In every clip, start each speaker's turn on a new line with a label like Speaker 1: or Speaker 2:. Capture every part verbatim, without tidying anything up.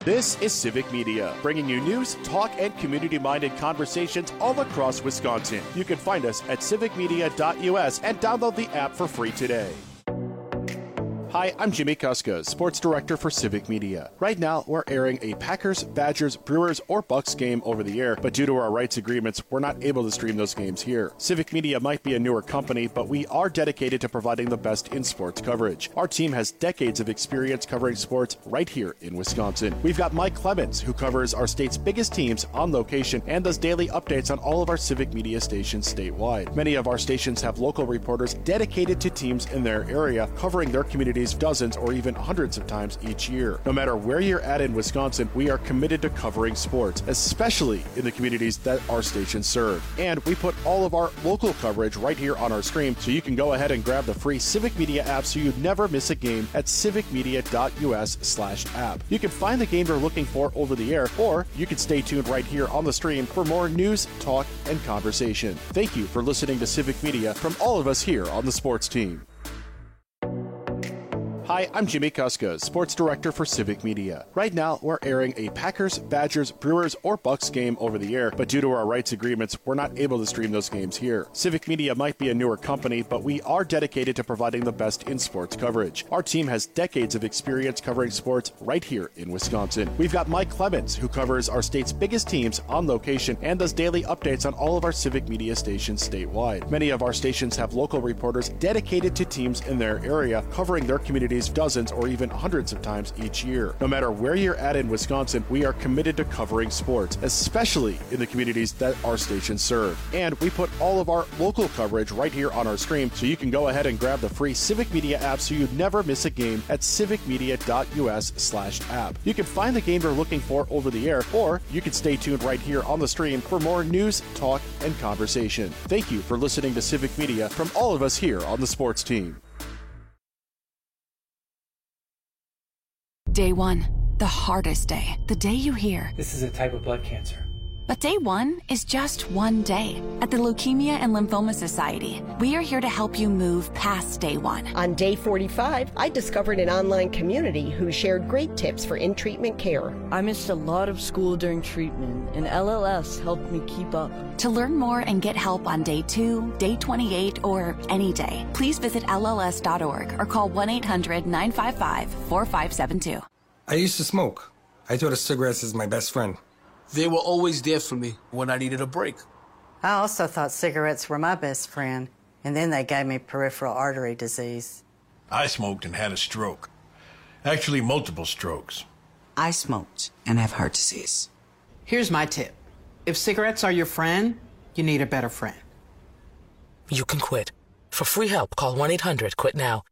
Speaker 1: This is Civic Media, bringing you news, talk, and community-minded conversations all across Wisconsin. You can find us at civic media dot U S and download the app for free today. Hi, I'm Jimmy Kuska, Sports Director for Civic Media. Right now, we're airing a Packers, Badgers, Brewers, or Bucks game over the air, but due to our rights agreements, we're not able to stream those games here. Civic Media might be a newer company, but we are dedicated to providing the best in sports coverage. Our team has decades of experience covering sports right here in Wisconsin. We've got Mike Clemens, who covers our state's biggest teams on location and does daily updates on all of our Civic Media stations statewide. Many of our stations have local reporters dedicated to teams in their area, covering their communities dozens or even hundreds of times each year. No matter where you're at in Wisconsin, we are committed to covering sports, especially in the communities that our stations serve. And we put all of our local coverage right here on our stream, so you can go ahead and grab the free Civic Media app so you never miss a game at civic media dot U S slash app. You can find the game you're looking for over the air, or you can stay tuned right here on the stream for more news, talk, and conversation. Thank you for listening to Civic Media from all of us here on the sports team. Hi, I'm Jimmy Kuska, Sports Director for Civic Media. Right now, we're airing a Packers, Badgers, Brewers, or Bucks game over the air, but due to our rights agreements, we're not able to stream those games here. Civic Media might be a newer company, but we are dedicated to providing the best in sports coverage. Our team has decades of experience covering sports right here in Wisconsin. We've got Mike Clemens, who covers our state's biggest teams on location and does daily updates on all of our Civic Media stations statewide. Many of our stations have local reporters dedicated to teams in their area, covering their communities dozens or even hundreds of times each year. No matter where you're at in Wisconsin, we are committed to covering sports, especially in the communities that our stations serve. And we put all of our local coverage right here on our stream, so you can go ahead and grab the free Civic Media app so you never miss a game at civic media dot U S slash app. You can find the game you're looking for over the air, or you can stay tuned right here on the stream for more news, talk, and conversation. Thank you for listening to Civic Media from all of us here on the sports team.
Speaker 2: Day one, the hardest day, the day you hear,
Speaker 3: "This is a type of blood cancer."
Speaker 2: But day one is just one day. At the Leukemia and Lymphoma Society, we are here to help you move past day one.
Speaker 4: On day forty-five, I discovered an online community who shared great tips for in-treatment care.
Speaker 5: I missed a lot of school during treatment, and L L S helped me keep up.
Speaker 2: To learn more and get help on day two, day twenty-eight, or any day, please visit L L S dot org or call one eight hundred nine five five four five seven two.
Speaker 6: I used to smoke. I thought of cigarettes as my best friend.
Speaker 7: They were always there for me when I needed a break.
Speaker 8: I also thought cigarettes were my best friend, and then they gave me peripheral artery disease.
Speaker 9: I smoked and had a stroke. Actually, multiple strokes.
Speaker 10: I smoked and have heart disease.
Speaker 11: Here's my tip. If cigarettes are your friend, you need a better friend.
Speaker 12: You can quit. For free help, call one eight hundred quit now.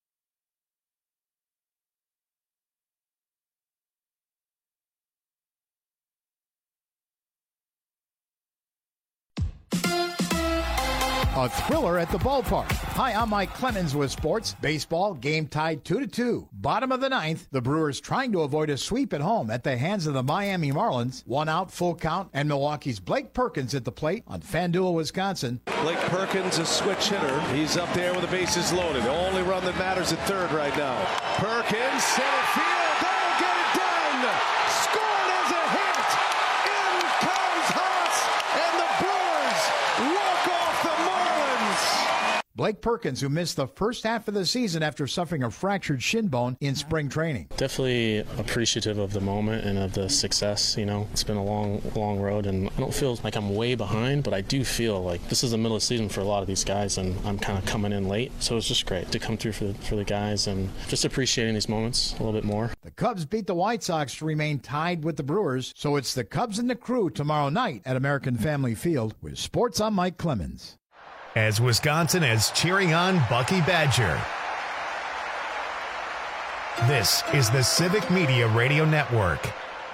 Speaker 13: A thriller at the ballpark. Hi, I'm Mike Clemens with sports. Baseball, game tied two to two. Bottom of the ninth, the Brewers trying to avoid a sweep at home at the hands of the Miami Marlins. One out, full count, and Milwaukee's Blake Perkins at the plate on FanDuel, Wisconsin.
Speaker 14: Blake Perkins, a switch hitter. He's up there with the bases loaded. The only run that matters at third right now. Perkins, center field. They'll get it done. Scored as a hit. In comes Haas, and the Brewers walk off the Marlins.
Speaker 13: Blake Perkins, who missed the first half of the season after suffering a fractured shin bone in spring training.
Speaker 15: Definitely appreciative of the moment and of the success. You know, it's been a long, long road, and I don't feel like I'm way behind, but I do feel like this is the middle of the season for a lot of these guys, and I'm kind of coming in late. So it's just great to come through for the, for the guys and just appreciating these moments a little bit more.
Speaker 13: The Cubs beat the White Sox to remain tied with the Brewers, so it's the Cubs and the Crew tomorrow night at American Family Field with Sports. I'm Mike Clemens.
Speaker 16: As Wisconsin is cheering on Bucky Badger. This is the Civic Media Radio Network.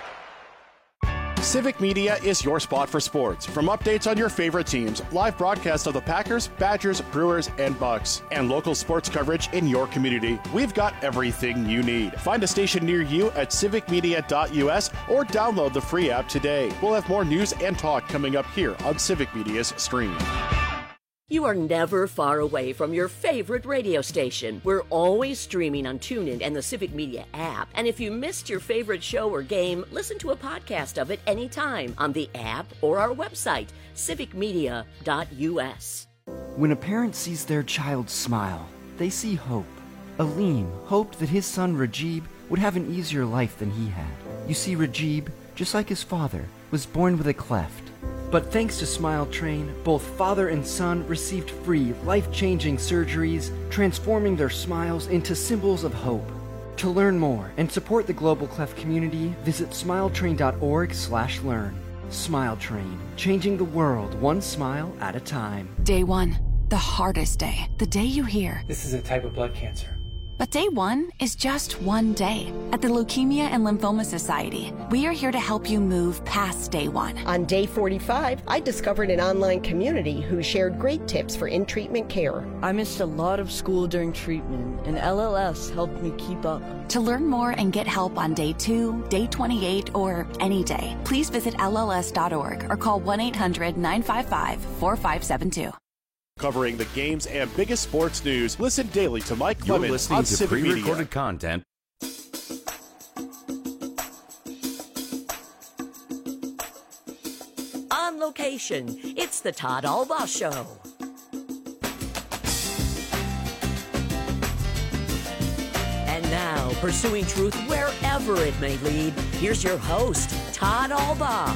Speaker 1: Civic Media is your spot for sports. From updates on your favorite teams, live broadcasts of the Packers, Badgers, Brewers, and Bucks, and local sports coverage in your community, we've got everything you need. Find a station near you at civic media dot U S or download the free app today. We'll have more news and talk coming up here on Civic Media's stream.
Speaker 3: You are never far away from your favorite radio station. We're always streaming on TuneIn and the Civic Media app. And if you missed your favorite show or game, listen to a podcast of it anytime on the app or our website, civic media dot u s.
Speaker 17: When a parent sees their child smile, they see hope. Aleem hoped that his son Rajib would have an easier life than he had. You see, Rajib, just like his father, was born with a cleft. But thanks to Smile Train, both father and son received free, life-changing surgeries, transforming their smiles into symbols of hope. To learn more and support the Global Cleft community, visit smiletrain.org slash learn. Smile Train, changing the world one smile at a time.
Speaker 2: Day one, the hardest day. The day you hear,
Speaker 18: "This is a type of blood cancer."
Speaker 2: but day one is just one day. At the Leukemia and Lymphoma Society, we are here to help you move past day one.
Speaker 4: On day forty-five, I discovered an online community who shared great tips for in-treatment care.
Speaker 5: I missed a lot of school during treatment, and L L S helped me keep up.
Speaker 2: To learn more and get help on day two, day twenty-eight, or any day, please visit L L S dot org or call one eight hundred nine five five four five seven two.
Speaker 1: Covering the games and biggest sports news. Listen daily to Mike
Speaker 19: You're
Speaker 1: Clemens
Speaker 19: listening
Speaker 1: on
Speaker 19: to
Speaker 1: Civic Media.
Speaker 19: pre-recorded content.
Speaker 3: On location, it's the Todd Albaugh Show. And now, pursuing truth wherever it may lead, here's your host, Todd Albaugh.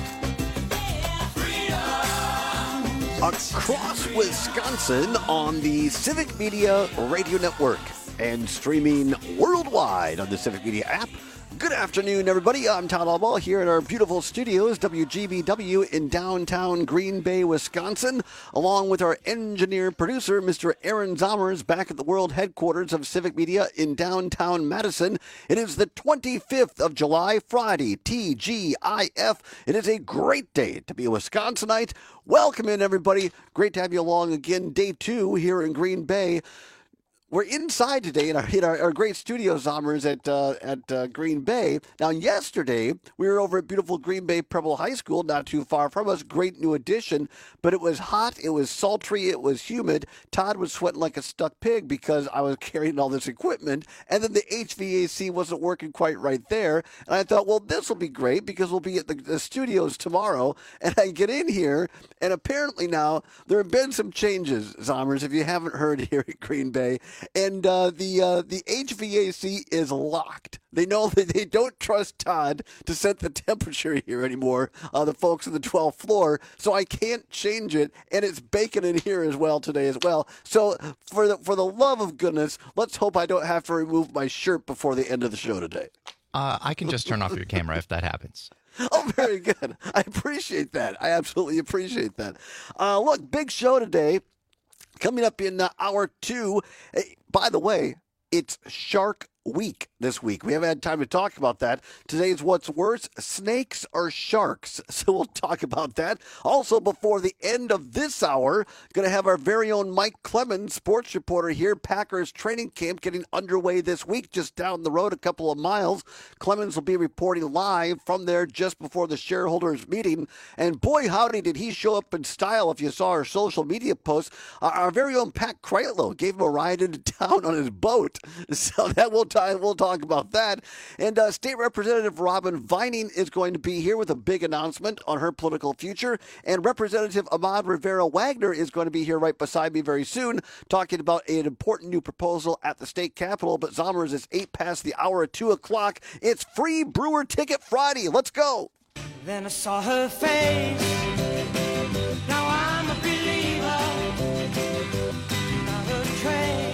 Speaker 20: Across Wisconsin on the Civic Media Radio Network and streaming worldwide on the Civic Media app. Good afternoon, everybody. I'm Todd Albaugh here in our beautiful studios, W G B W in downtown Green Bay, Wisconsin, along with our engineer-producer, Mister Aaron Zomers, back at the world headquarters of Civic Media in downtown Madison. It is the twenty-fifth of July, Friday, T G I F. It is a great day to be a Wisconsinite. Welcome in, everybody. Great to have you along again. Day two here in Green Bay. We're inside today in our, in our, our great studio, Zomers, at uh, at uh, Green Bay. Now, yesterday, we were over at beautiful Green Bay Preble High School, not too far from us. Great new addition, but it was hot, it was sultry, it was humid. Todd was sweating like a stuck pig because I was carrying all this equipment, and then the H V A C wasn't working quite right there. And I thought, well, this will be great because we'll be at the, the studios tomorrow. And I get in here, and apparently now there have been some changes, Zomers, if you haven't heard here at Green Bay. And uh, the uh, the H V A C is locked. They know that they don't trust Todd to set the temperature here anymore, uh, the folks on the twelfth floor, so I can't change it, and it's baking in here as well today as well. So for the, for the love of goodness, let's hope I don't have to remove my shirt before the end of the show today.
Speaker 21: Uh, I can just turn off your camera if that happens.
Speaker 20: Oh, very good. I appreciate that. I absolutely appreciate that. Uh, look, big show today. Coming up in uh, hour two. Hey, by the way, it's Shark Week this week. We haven't had time to talk about that. Today's What's Worse, snakes or sharks. So we'll talk about that. Also, before the end of this hour, going to have our very own Mike Clemens, sports reporter here. Packers training camp getting underway this week, just down the road a couple of miles. Clemens will be reporting live from there just before the shareholders meeting. And boy, howdy, did he show up in style if you saw our social media posts. Uh, our very own Pat Kreitlow gave him a ride into town on his boat. So that will We'll talk about that. And uh, State Representative Robin Vining is going to be here with a big announcement on her political future. And Representative Ahmad Rivera Wagner is going to be here right beside me very soon, talking about an important new proposal at the state capitol. But Zomers, it's eight past the hour at two o'clock. It's Free Brewer Ticket Friday. Let's go.
Speaker 22: Then I saw her face. Now I'm a believer. Not a trace.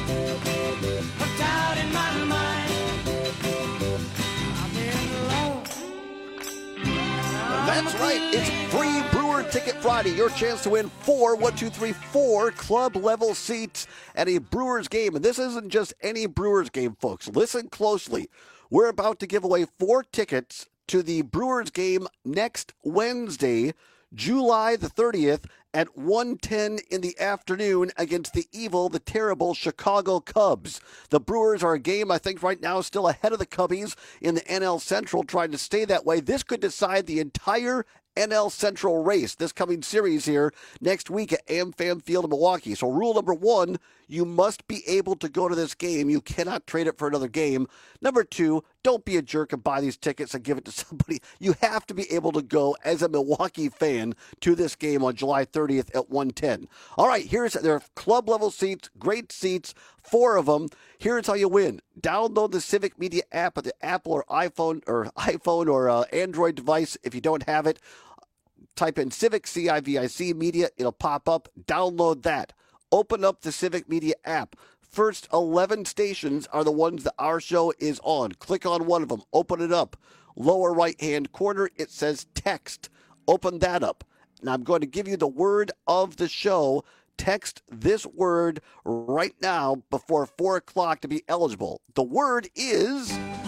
Speaker 20: That's right. It's Free Brewer Ticket Friday. Your chance to win four, one, two, three, four club level seats at a Brewers game. And this isn't just any Brewers game, folks. Listen closely. We're about to give away four tickets to the Brewers game next Wednesday, July the thirtieth at one ten in the afternoon against the evil, the terrible Chicago Cubs. The Brewers are a game, I think, right now still ahead of the Cubbies in the N L Central, trying to stay that way. This could decide the entire N L Central race this coming series here next week at AmFam Field in Milwaukee. So rule number one, you must be able to go to this game. You cannot trade it for another game. Number two, don't be a jerk and buy these tickets and give it to somebody. You have to be able to go as a Milwaukee fan to this game on July thirtieth at one ten. All right, here's there are club level seats, great seats, four of them. Here's how you win. Download the Civic Media app at the Apple or iPhone or iPhone or uh, Android device if you don't have it. Type in Civic, C I V I C Media. It'll pop up. Download that. Open up the Civic Media app. First eleven stations are the ones that our show is on. Click on one of them. Open it up. Lower right-hand corner, it says text. Open that up. Now I'm going to give you the word of the show. Text this word right now before four o'clock to be eligible. The word is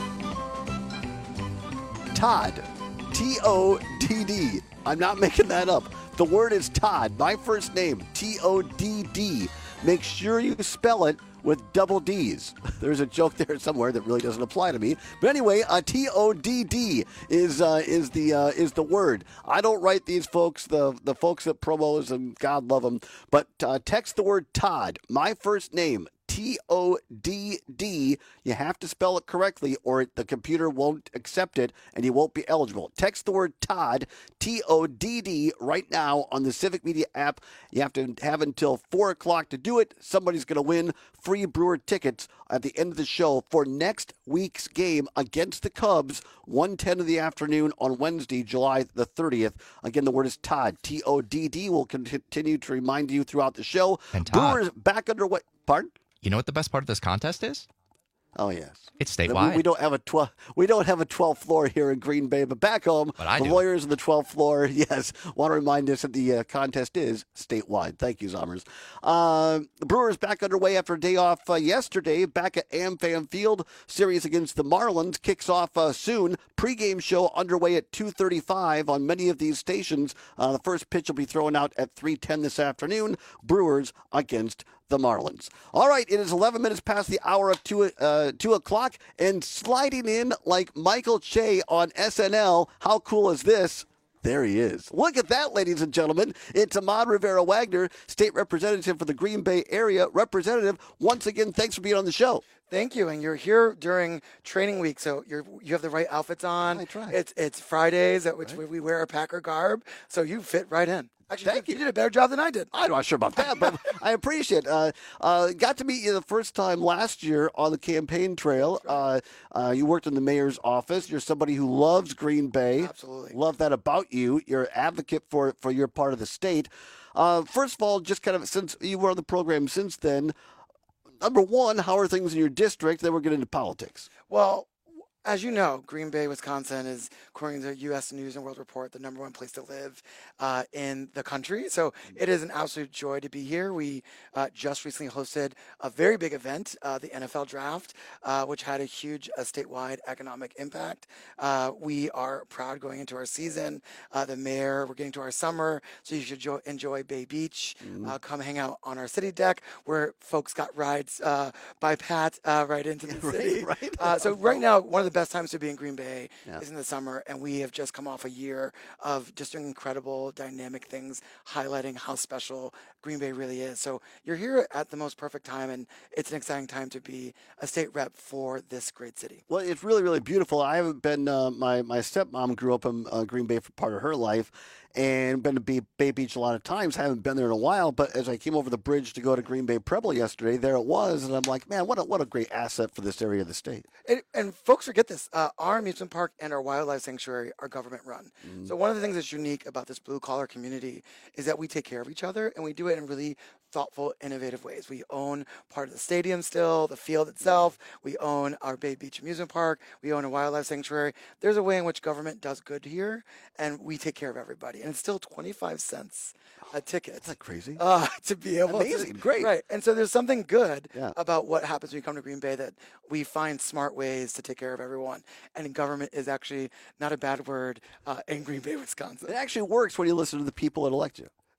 Speaker 20: Todd. T O D D. I'm not making that up. The word is Todd. My first name, T O D D. Make sure you spell it with double D's. There's a joke there somewhere that really doesn't apply to me. But anyway, uh, T O D D is uh, is the uh, is the word. I don't write these folks, the the folks that promos, and God love them. But uh, text the word Todd. My first name, T O D D. You have to spell it correctly or the computer won't accept it and you won't be eligible. Text the word Todd, T O D D, right now on the Civic Media app. You have to have until four o'clock to do it. Somebody's going to win free Brewer tickets at the end of the show for next week's game against the Cubs, one ten in the afternoon on Wednesday, July the thirtieth. Again, the word is Todd, T O D D. We'll continue to remind you throughout the show.
Speaker 21: And Todd,
Speaker 20: Brewers back underway. Pardon?
Speaker 21: You know what the best part of this contest is?
Speaker 20: Oh yes,
Speaker 21: it's statewide.
Speaker 20: We, we don't have a twelve. We don't have a twelfth floor here in Green Bay, but back home,
Speaker 21: but I
Speaker 20: the
Speaker 21: do.
Speaker 20: lawyers on the twelfth floor, yes, want to remind us that the uh, contest is statewide. Thank you, Zommers. Uh, the Brewers back underway after a day off uh, yesterday. Back at AmFam Field, series against the Marlins kicks off uh, soon. Pre-game show underway at two thirty-five on many of these stations. Uh, the first pitch will be thrown out at three ten this afternoon. Brewers against the Marlins. All right, it is eleven minutes past the hour of two, uh, two o'clock, and sliding in like Michael Che on S N L. How cool is this? There he is. Look at that, ladies and gentlemen. It's Ahmad Rivera-Wagner, state representative for the Green Bay area. Representative, once again, thanks for being on the show.
Speaker 18: Thank you, and you're here during training week, so you're you have the right outfits on.
Speaker 20: I try.
Speaker 18: It's it's Fridays at which
Speaker 20: Right.
Speaker 18: we wear a Packer garb, so you fit right in. Actually,
Speaker 20: Thank
Speaker 18: you. you did a better job than I did.
Speaker 20: I'm not sure about that, but I appreciate it. Uh, uh, got to meet you the first time last year on the campaign trail. Uh, uh, you worked in the mayor's office. You're somebody who loves Green Bay.
Speaker 18: Absolutely.
Speaker 20: Love that about you. You're an advocate for, for your part of the state. Uh, first of all, just kind of since you were on the program since then, number one, how are things in your district? Then we'll get into politics.
Speaker 18: Well, as you know, Green Bay, Wisconsin is, according to the U S News and World Report, the number one place to live uh, in the country. So it is an absolute joy to be here. We uh, just recently hosted a very big event, uh, the N F L Draft, uh, which had a huge uh, statewide economic impact. Uh, we are proud going into our season. Uh, the mayor, we're getting to our summer, so you should jo- enjoy Bay Beach.
Speaker 20: Mm-hmm.
Speaker 18: Uh, come hang out on our city deck where folks got rides uh, by Pat uh, right into the city.
Speaker 20: right, right.
Speaker 18: Uh, so right now, one of the best times to be in Green Bay
Speaker 20: Yeah.
Speaker 18: is in the summer, and we have just come off a year of just doing incredible, dynamic things, highlighting how special Green Bay really is. So you're here at the most perfect time, and it's an exciting time to be a state rep for this great city.
Speaker 20: Well, it's really, really beautiful. I haven't been, uh, my, my stepmom grew up in uh, Green Bay for part of her life and been to Bay, Bay Beach a lot of times. I haven't been there in a while, but as I came over the bridge to go to Green Bay Preble yesterday, there it was. And I'm like, man, what a, what a great asset for this area of the state.
Speaker 18: And, and folks forget this. Uh, our amusement park and our wildlife sanctuary are government run.
Speaker 20: Mm-hmm.
Speaker 18: So one of the things that's unique about this blue collar community is that we take care of each other, and we do it in really thoughtful, innovative ways. We own part of the stadium still, the field itself. We own our Bay Beach amusement park. We own a wildlife sanctuary. There's a way in which government does good here, and we take care of everybody. And it's still twenty-five cents a ticket.
Speaker 20: Isn't that crazy?
Speaker 18: Uh, to be able
Speaker 20: Amazing.
Speaker 18: to.
Speaker 20: Great.
Speaker 18: Right. And so there's something good
Speaker 20: Yeah.
Speaker 18: about what happens when you come to Green Bay, that we find smart ways to take care of everyone. And government is actually not a bad word uh, in Green Bay, Wisconsin.
Speaker 20: It actually works when you listen to the people that elect you.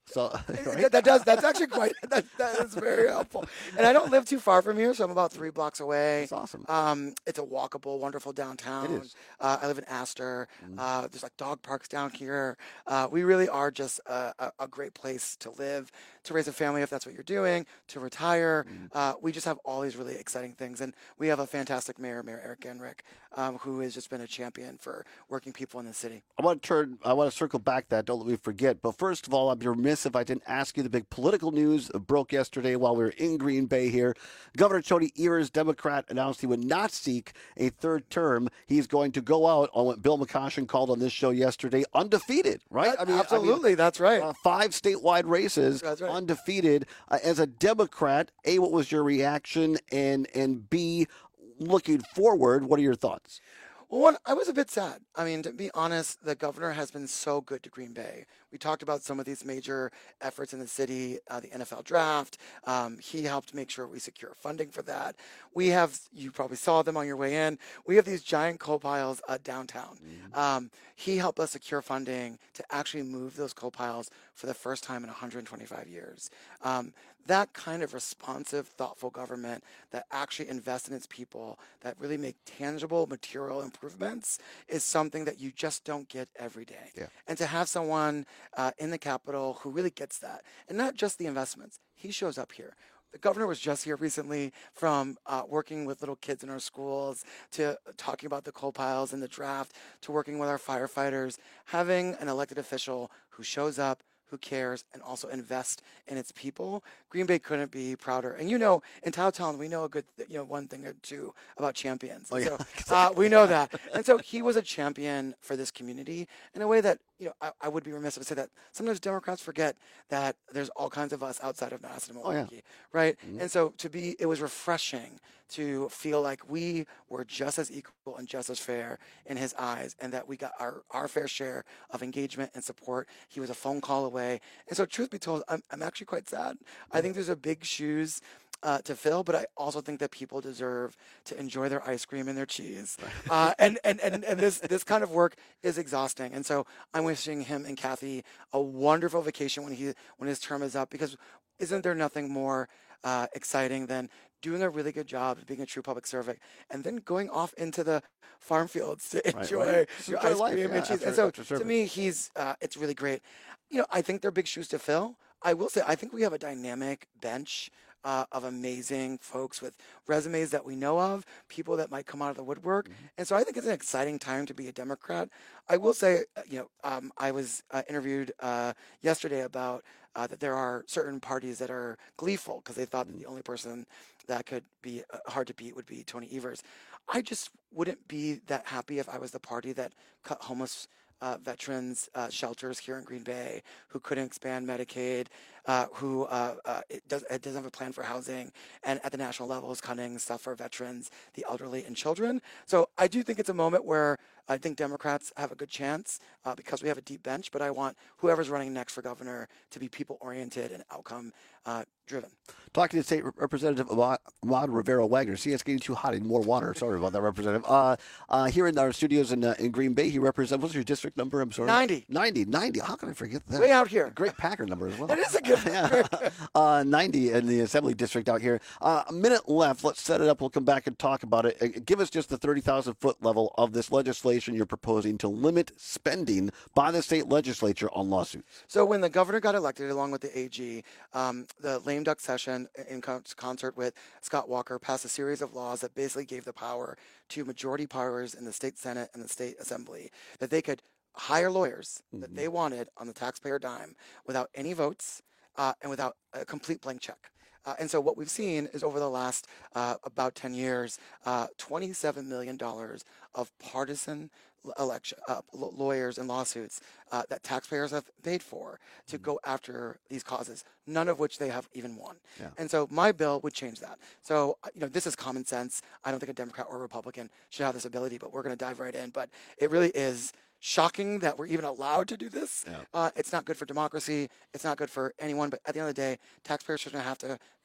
Speaker 20: So right?
Speaker 18: that, that does. That's actually quite. That, that is very helpful. And I don't live too far from here, so I'm about three blocks away.
Speaker 20: That's awesome.
Speaker 18: Um, it's a walkable, wonderful downtown.
Speaker 20: It is.
Speaker 18: Uh, I live in Astor.
Speaker 20: Mm-hmm.
Speaker 18: Uh, there's like dog parks down here. Uh, we really are just a, a, a great place to live, to raise a family if that's what you're doing, to retire.
Speaker 20: Mm-hmm.
Speaker 18: Uh, we just have all these really exciting things, and we have a fantastic mayor, Mayor Eric Genrich, um, who has just been a champion for working people in the city.
Speaker 20: I want to turn. I want to circle back that. Don't let me forget. But first of all, I'd be remiss if I didn't ask you the big political news that broke yesterday while we were in Green Bay here. Governor Tony Evers, Democrat, announced he would not seek a third term. He's going to go out on what Bill McCoshen called on this show yesterday, undefeated. Right?
Speaker 18: That, I mean, absolutely, I mean, that's right.
Speaker 20: Uh, five statewide races,
Speaker 18: that's right.
Speaker 20: undefeated. Uh, as a Democrat, A, what was your reaction, and and B, looking forward, what are your thoughts?
Speaker 18: Well, one, I was a bit sad. I mean, to be honest, the governor has been so good to Green Bay. We talked about some of these major efforts in the city, uh, the N F L draft. Um, he helped make sure we secure funding for that. We have, you probably saw them on your way in, we have these giant coal piles uh, downtown. Mm-hmm. Um, he helped us secure funding to actually move those coal piles for the first time in one hundred twenty-five years. Um, that kind of responsive, thoughtful government that actually invests in its people, that really make tangible material improvements, is something that you just don't get every day.
Speaker 20: Yeah.
Speaker 18: And to have someone uh, in the Capitol who really gets that, and not just the investments, he shows up here. The governor was just here recently from uh, working with little kids in our schools to talking about the coal piles and the draft to working with our firefighters. Having an elected official who shows up, who cares, and also invest in its people, Green Bay couldn't be prouder. And you know, in Towtown, we know a good, you know, one thing or two about champions.
Speaker 20: Oh, yeah.
Speaker 18: So uh, we know that. And so he was a champion for this community in a way that, you know, I, I would be remiss if I say that sometimes Democrats forget that there's all kinds of us outside of Madison and Milwaukee,
Speaker 20: oh, yeah.
Speaker 18: right?
Speaker 20: Mm-hmm.
Speaker 18: And so to be, it was refreshing to feel like we were just as equal and just as fair in his eyes, and that we got our, our fair share of engagement and support. He was a phone call away. And so truth be told, I'm, I'm actually quite sad. I think there's a big shoes Uh, to fill, but I also think that people deserve to enjoy their ice cream and their cheese. Uh, and, and, and, and this, this kind of work is exhausting. And so I'm wishing him and Kathy a wonderful vacation when he when his term is up, because isn't there nothing more uh, exciting than doing a really good job, being a true public servant, and then going off into the farm fields to enjoy
Speaker 20: right, right.
Speaker 18: your
Speaker 20: Enjoy
Speaker 18: ice
Speaker 20: life,
Speaker 18: cream
Speaker 20: yeah,
Speaker 18: and cheese.
Speaker 20: after,
Speaker 18: and so
Speaker 20: after
Speaker 18: to
Speaker 20: service.
Speaker 18: me, he's uh, it's really great. You know, I think they're big shoes to fill. I will say, I think we have a dynamic bench Uh, of amazing folks with resumes that we know of, people that might come out of the woodwork. Mm-hmm. And so I think it's an exciting time to be a Democrat. I will say, uh, you know, um, I was uh, interviewed uh, yesterday about uh, that there are certain parties that are gleeful because they thought that the only person that could be uh, hard to beat would be Tony Evers. I just wouldn't be that happy if I was the party that cut homeless Uh, veterans uh, shelters here in Green Bay, who couldn't expand Medicaid, uh, who uh, uh, it, does, it doesn't have a plan for housing, and at the national level is cutting stuff for veterans, the elderly, and children. So I do think it's a moment where I think Democrats have a good chance uh, because we have a deep bench, but I want whoever's running next for governor to be people-oriented and outcome-driven.
Speaker 20: Talking to State Representative Ahmad, Ahmad Rivera-Wagner. See, it's getting too hot. I need more water. Sorry about that, Representative. Uh, uh, here in our studios in, uh, in Green Bay, he represents, what's your district number? I'm sorry.
Speaker 18: ninety.
Speaker 20: ninety. ninety. How can I forget that?
Speaker 18: Way out here.
Speaker 20: Great Packer number as well.
Speaker 18: That is a good number.
Speaker 20: uh, ninety in the Assembly District out here. Uh, a minute left. Let's set it up. We'll come back and talk about it. Uh, give us just the thirty thousand foot level of this legislation you're proposing to limit spending by the state legislature on lawsuits.
Speaker 18: So when the governor got elected, along with the A G, um, the lame duck session, in con- concert with Scott Walker, passed a series of laws that basically gave the power to majority powers in the state Senate and the state Assembly, that they could hire lawyers mm-hmm. that they wanted on the taxpayer dime without any votes uh, and without a complete blank check. Uh, and so what we've seen is over the last uh, about ten years, uh, twenty-seven million dollars of partisan election uh, lawyers and lawsuits uh, that taxpayers have paid for to go after these causes, none of which they have even won.
Speaker 20: Yeah.
Speaker 18: And so my bill would change that. So, you know, this is common sense. I don't think a Democrat or Republican should have this ability, but we're going to dive right in. But it really is shocking that we're even allowed to do this.
Speaker 20: Yeah.
Speaker 18: Uh, it's not good for democracy. It's not good for anyone. But at the end of the day, taxpayers shouldn't have to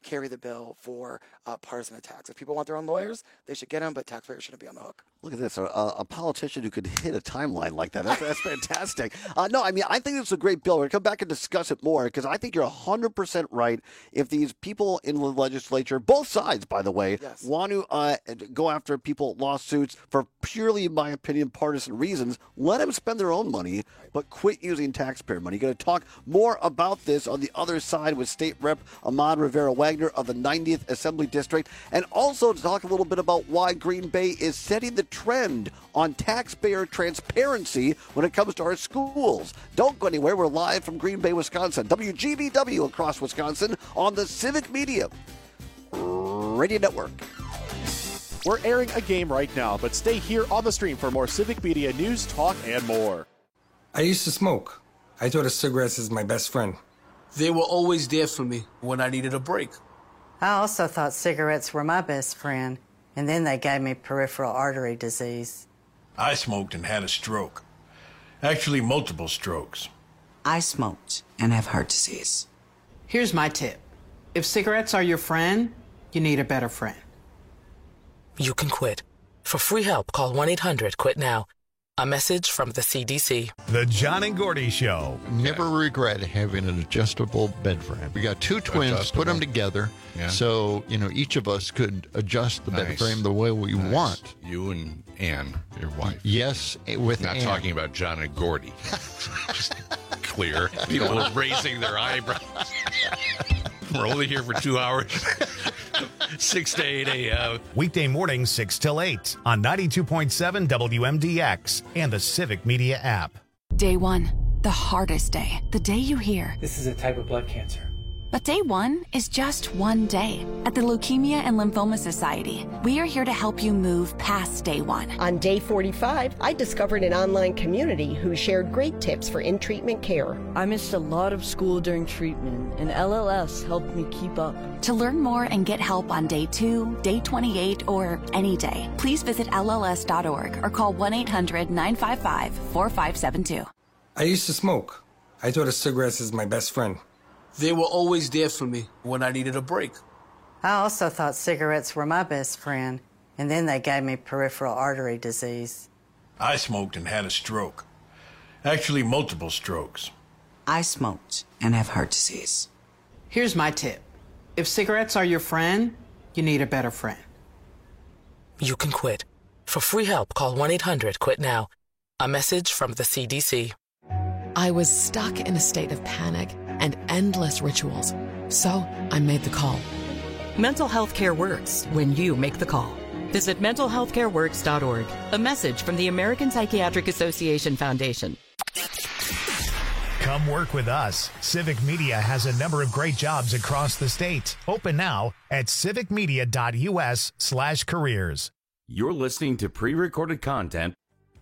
Speaker 18: carry the bill for uh, partisan attacks. If people want their own lawyers, they should get them, but taxpayers shouldn't be on the hook.
Speaker 20: Look at this, a, a politician who could hit a timeline like that. That's, that's fantastic. Uh, no, I mean, I think it's a great bill. We're going to come back and discuss it more because I think you're one hundred percent right. If these people in the legislature, both sides, by the way,
Speaker 18: yes.
Speaker 20: want to uh, go after people lawsuits for purely, in my opinion, partisan reasons, let them spend their own money, but quit using taxpayer money. Going to talk more about this on the other side with State Rep Ahmad Rivera-Wagner of the ninetieth Assembly District, and also to talk a little bit about why Green Bay is setting the trend on taxpayer transparency when it comes to our schools. Don't go anywhere. We're live from Green Bay, Wisconsin. W G B W across Wisconsin on the Civic Media Radio Network.
Speaker 1: We're airing a game right now, but stay here on the stream for more Civic Media news, talk, and more.
Speaker 6: I used to smoke. I thought of cigarettes as my best friend.
Speaker 7: They were always there for me when I needed a break.
Speaker 8: I also thought cigarettes were my best friend, and then they gave me peripheral artery disease.
Speaker 9: I smoked and had a stroke. Actually, multiple strokes.
Speaker 10: I smoked and have heart disease.
Speaker 11: Here's my tip. If cigarettes are your friend, you need a better friend.
Speaker 12: You can quit. For free help, call one eight hundred quit now. A message from the C D C.
Speaker 16: The John and Gordy Show.
Speaker 19: Never regret having an adjustable bed frame. We got two twins,
Speaker 23: Adjustable.
Speaker 19: put them together,
Speaker 23: Yeah.
Speaker 19: so you know each of us could adjust the bed
Speaker 23: Nice.
Speaker 19: frame the way we
Speaker 23: Nice.
Speaker 19: want.
Speaker 23: You and Ann, your wife.
Speaker 19: Yes, with
Speaker 23: Not
Speaker 19: Ann.
Speaker 23: talking about John and Gordy. Just clear. People are raising their eyebrows. We're only here for two hours. six to eight a.m.
Speaker 16: Weekday mornings, six till eight on ninety-two point seven W M D X and the Civic Media app.
Speaker 2: Day one, the hardest day. The day you hear.
Speaker 24: This is a type of blood cancer.
Speaker 2: But day one is just one day. At the Leukemia and Lymphoma Society, we are here to help you move past day one.
Speaker 4: On day forty-five, I discovered an online community who shared great tips for in-treatment care.
Speaker 5: I missed a lot of school during treatment, and L L S helped me keep up.
Speaker 2: To learn more and get help on day two, day twenty-eight, or any day, please visit L L S dot org or call one eight hundred nine five five four five seven two.
Speaker 6: I used to smoke. I thought of cigarettes as my best friend.
Speaker 7: They were always there for me when I needed a break.
Speaker 8: I also thought cigarettes were my best friend, and then they gave me peripheral artery disease.
Speaker 9: I smoked and had a stroke. Actually, multiple strokes.
Speaker 10: I smoked and have heart disease.
Speaker 11: Here's my tip. If cigarettes are your friend, you need a better friend.
Speaker 12: You can quit. For free help, call one eight hundred quit now. A message from the C D C.
Speaker 25: I was stuck in a state of panic and endless rituals. So I made the call.
Speaker 26: Mental health care works when you make the call. Visit mental health care works dot org. A message from the American Psychiatric Association Foundation.
Speaker 16: Come work with us. Civic Media has a number of great jobs across the state. Open now at civic media dot U S slash careers.
Speaker 27: You're listening to pre-recorded content.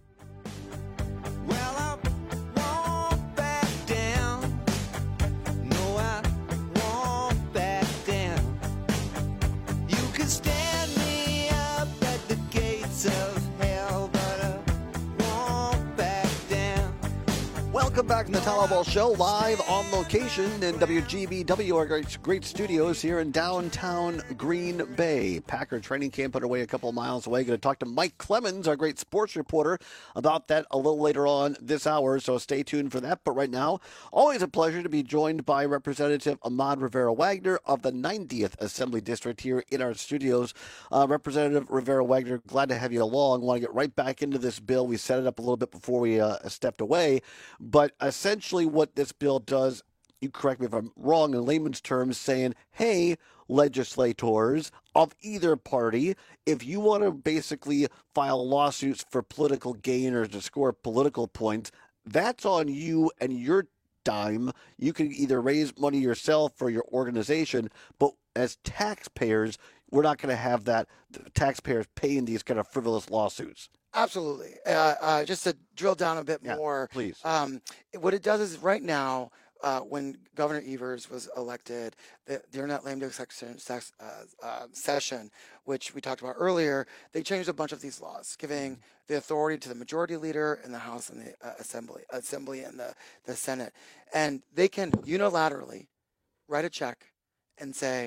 Speaker 20: Welcome back to the Tyler Ball Show, live on location in W G B W, our great, great studios here in downtown Green Bay. Packer training camp underway a couple of miles away. Going to talk to Mike Clemens, our great sports reporter, about that a little later on this hour, so stay tuned for that. But right now, always a pleasure to be joined by Representative Ahmad Rivera-Wagner of the ninetieth Assembly District here in our studios. Uh, Representative Rivera-Wagner, glad to have you along. Want to get right back into this bill. We set it up a little bit before we uh, stepped away. But essentially what this bill does, you correct me if I'm wrong, in layman's terms, saying, hey, legislators of either party, if you want to basically file lawsuits for political gain or to score political points, that's on you and your dime. You can either raise money yourself or your organization, but as taxpayers, we're not going to have that, the taxpayers paying these kind of frivolous lawsuits.
Speaker 18: Absolutely. Uh, uh, just to drill down a bit
Speaker 20: Yeah,
Speaker 18: more,
Speaker 20: please.
Speaker 18: Um, what it does is right now, uh, when Governor Evers was elected, the, during that lame duck section, sex, uh, uh, session, which we talked about earlier, they changed a bunch of these laws, giving the authority to the majority leader in the House and the uh, Assembly, Assembly and the, the Senate. And they can unilaterally write a check and say,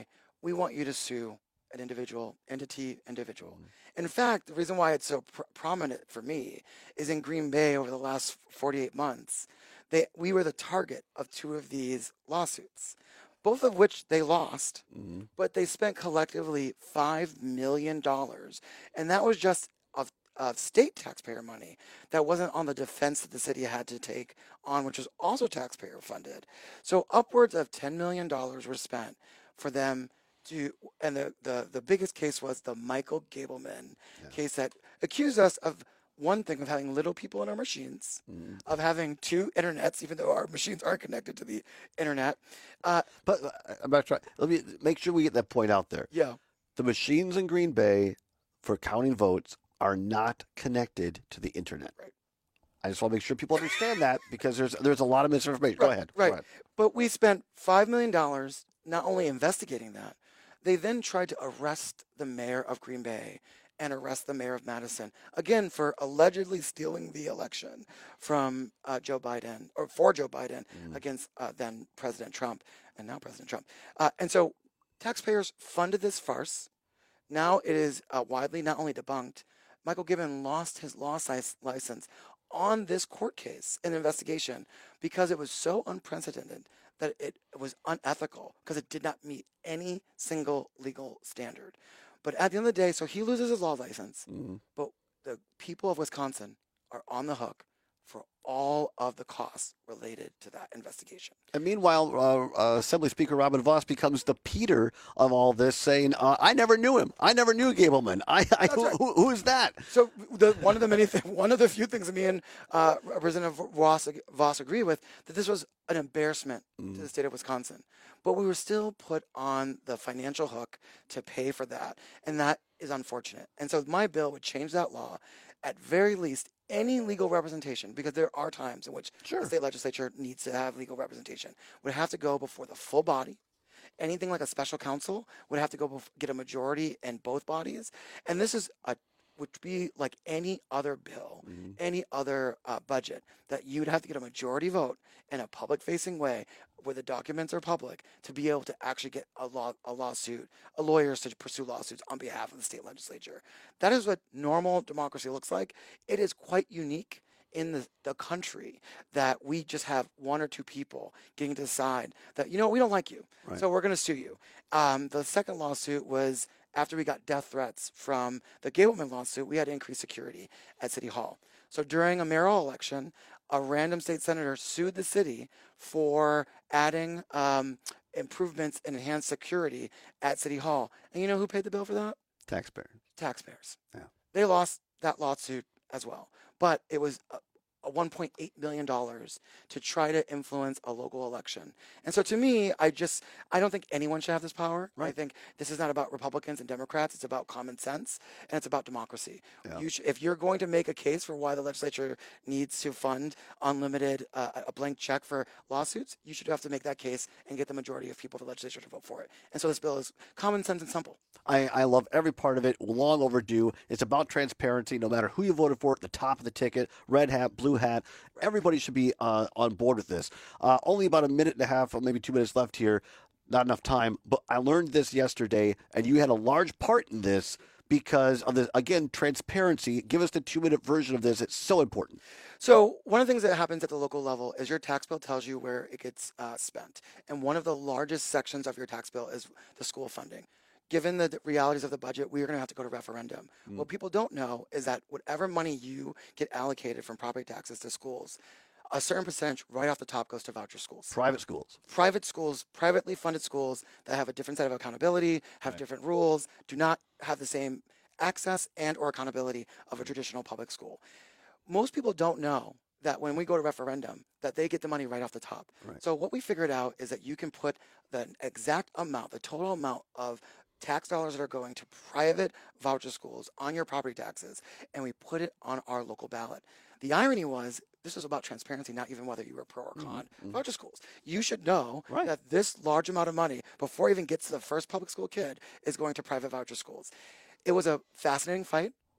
Speaker 18: we want you to sue an individual, entity, individual. In fact, the reason why it's so pr- prominent for me is in Green Bay over the last forty-eight months, they we were the target of two of these lawsuits, both of which they lost,
Speaker 20: Mm-hmm.
Speaker 18: but they spent collectively five million dollars. And that was just of, of state taxpayer money. That wasn't on the defense that the city had to take on, which was also taxpayer funded. So upwards of ten million dollars were spent for them to, and the, the, the biggest case was the Michael Gableman case that accused us of one thing, of having little people in our machines,
Speaker 20: Mm-hmm.
Speaker 18: of having two internets, even though our machines aren't connected to the internet. Uh,
Speaker 20: But uh, I'm not trying. Let me make sure we get that point out there.
Speaker 18: Yeah.
Speaker 20: The machines in Green Bay for counting votes are not connected to the internet.
Speaker 18: Right.
Speaker 20: I just want to make sure people understand that because there's there's a lot of misinformation. Go
Speaker 18: Right,
Speaker 20: ahead.
Speaker 18: Right.
Speaker 20: Go ahead.
Speaker 18: But we spent five million dollars not only investigating that, they then tried to arrest the mayor of Green Bay and arrest the mayor of Madison, again, for allegedly stealing the election from uh, Joe Biden, or for Joe Biden,
Speaker 20: Mm.
Speaker 18: against uh, then President Trump, and now President Trump. Uh, and so taxpayers funded this farce. Now it is uh, widely not only debunked, Michael Gibbon lost his law si- license on this court case and investigation because it was so unprecedented that it was unethical because it did not meet any single legal standard. But at the end of the day, so he loses his law license,
Speaker 20: Mhm.
Speaker 18: but the people of Wisconsin are on the hook for all of the costs related to that investigation.
Speaker 20: And meanwhile, uh, uh, Assembly Speaker Robin Voss becomes the Peter of all this, saying, uh, "I never knew him. I never knew Gableman. I, I who,
Speaker 18: right.
Speaker 20: who, who is that?"
Speaker 18: So the, one of the many, th- one of the few things me and uh, Representative Voss, Voss agree with, that this was an embarrassment
Speaker 20: Mm.
Speaker 18: to the state of Wisconsin, but we were still put on the financial hook to pay for that, and that is unfortunate. And so my bill would change that law, at very least any legal representation, because there are times in which
Speaker 20: Sure.
Speaker 18: the state legislature needs to have legal representation, would have to go before the full body. Anything like a special counsel would have to go bef- get a majority in both bodies, and this is a would be like any other bill, any other uh, budget, that you'd have to get a majority vote in a public-facing way where the documents are public to be able to actually get a law, a lawsuit, a lawyers to pursue lawsuits on behalf of the state legislature. That is what normal democracy looks like. It is quite unique in the, the country that we just have one or two people getting to decide that, you know, we don't like you,
Speaker 20: Right.
Speaker 18: so we're going to sue you. Um, the second lawsuit was after we got death threats from the Gableman lawsuit, we had to increase security at City Hall. So during a mayoral election, a random state senator sued the city for adding um, improvements and enhanced security at City Hall. And you know who paid the bill for that?
Speaker 20: Taxpayer.
Speaker 18: Taxpayers.
Speaker 20: Yeah.
Speaker 18: They lost that lawsuit as well. But it was a, a one point eight million dollars to try to influence a local election. And so to me, I just, I don't think anyone should have this power. I think this is not about Republicans and Democrats. It's about common sense, and it's about democracy.
Speaker 20: Yeah.
Speaker 18: You sh- if you're going to make a case for why the legislature needs to fund unlimited, uh, a blank check for lawsuits, you should have to make that case and get the majority of people in the legislature to vote for it. And so this bill is common sense and simple.
Speaker 20: I, I love every part of it. Long overdue. It's about transparency. No matter who you voted for at the top of the ticket, red hat, blue hat, everybody should be uh, on board with this. Uh, only about a minute and a half, or maybe two minutes left here. Not enough time. But I learned this yesterday, and you had a large part in this because of the, again, transparency. Give us the two-minute version of this. It's so important.
Speaker 18: So one of the things that happens at the local level is your tax bill tells you where it gets uh, spent. And one of the largest sections of your tax bill is the school funding. Given the realities of the budget, we are going to have to go to referendum.
Speaker 20: Mm.
Speaker 18: What people don't know is that whatever money you get allocated from property taxes to schools, a certain percentage right off the top goes to voucher schools.
Speaker 20: Private schools.
Speaker 18: Private schools, privately funded schools that have a different set of accountability, have
Speaker 20: Right.
Speaker 18: different rules, do not have the same access and or accountability of a traditional public school. Most people don't know that when we go to referendum, that they get the money right off the top.
Speaker 20: Right.
Speaker 18: So what we figured out is that you can put the exact amount, the total amount of tax dollars that are going to private voucher schools on your property taxes, and we put it on our local ballot. The irony was, this was about transparency, not even whether you were pro or con
Speaker 20: Mm-hmm.
Speaker 18: voucher schools. You should know
Speaker 20: Right.
Speaker 18: that this large amount of money, before it even gets to the first public school kid, is going to private voucher schools. It was a fascinating fight.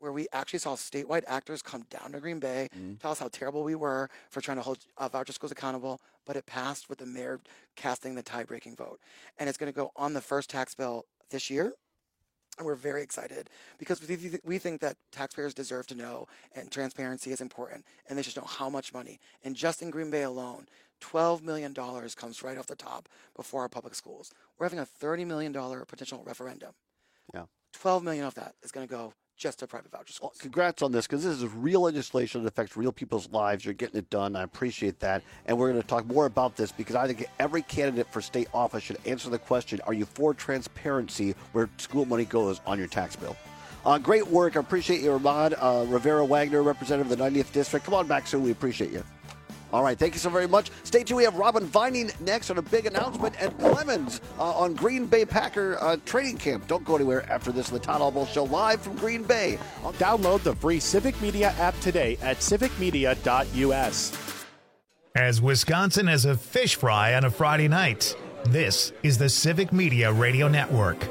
Speaker 18: where we actually saw statewide actors come down to Green Bay, mm. tell us how terrible we were for trying to hold uh, voucher schools accountable, but it passed with the mayor casting the tie-breaking vote. And it's going to go on the first tax bill this year. And we're very excited because we, th- we think that taxpayers deserve to know, and transparency is important, and they should know how much money. And just in Green Bay alone, twelve million dollars comes right off the top before our public schools. We're having a thirty million dollars potential referendum.
Speaker 20: Yeah.
Speaker 18: twelve million dollars of that is going to go just to private voucher schools.
Speaker 20: Well, congrats on this, because this is real legislation that affects real people's lives. You're getting it done. I appreciate that. And we're going to talk more about this, because I think every candidate for state office should answer the question, are you for transparency where school money goes on your tax bill? Uh, great work. I appreciate you, Ahmad. Uh, Rivera Wagner, representative of the ninetieth District. Come on back soon. We appreciate you. All right, thank you so very much. Stay tuned. We have Robin Vining next on a big announcement, and Clemens uh, on Green Bay Packer uh, training camp. Don't go anywhere after this. The Todd Albaugh Show live from Green Bay.
Speaker 1: Download the free Civic Media app today at civic media dot u s.
Speaker 16: As Wisconsin has a fish fry on a Friday night, this is the Civic Media Radio Network.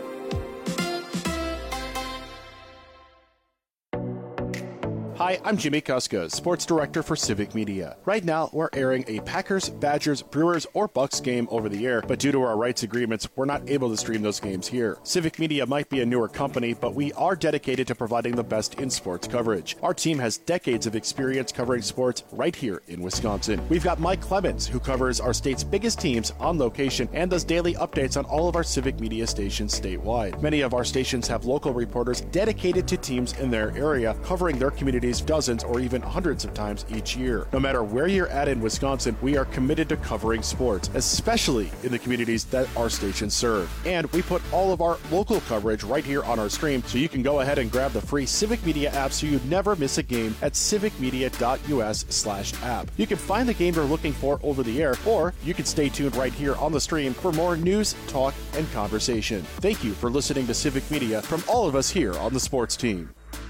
Speaker 1: Hi, I'm Jimmy Kuska, Sports Director for Civic Media. Right now, we're airing a Packers, Badgers, Brewers, or Bucks game over the air, but due to our rights agreements, we're not able to stream those games here. Civic Media might be a newer company, but we are dedicated to providing the best in sports coverage. Our team has decades of experience covering sports right here in Wisconsin. We've got Mike Clemens, who covers our state's biggest teams on location and does daily updates on all of our Civic Media stations statewide. Many of our stations have local reporters dedicated to teams in their area, covering their communities dozens or even hundreds of times each year. No matter where you're at in Wisconsin, we are committed to covering sports, especially in the communities that our stations serve. And we put all of our local coverage right here on our stream, so you can go ahead and grab the free Civic Media app so you never miss a game at civic media dot u s slash app. You can find the game you're looking for over the air, or you can stay tuned right here on the stream for more news, talk, and conversation. Thank you for listening to Civic Media from all of us here on the sports team.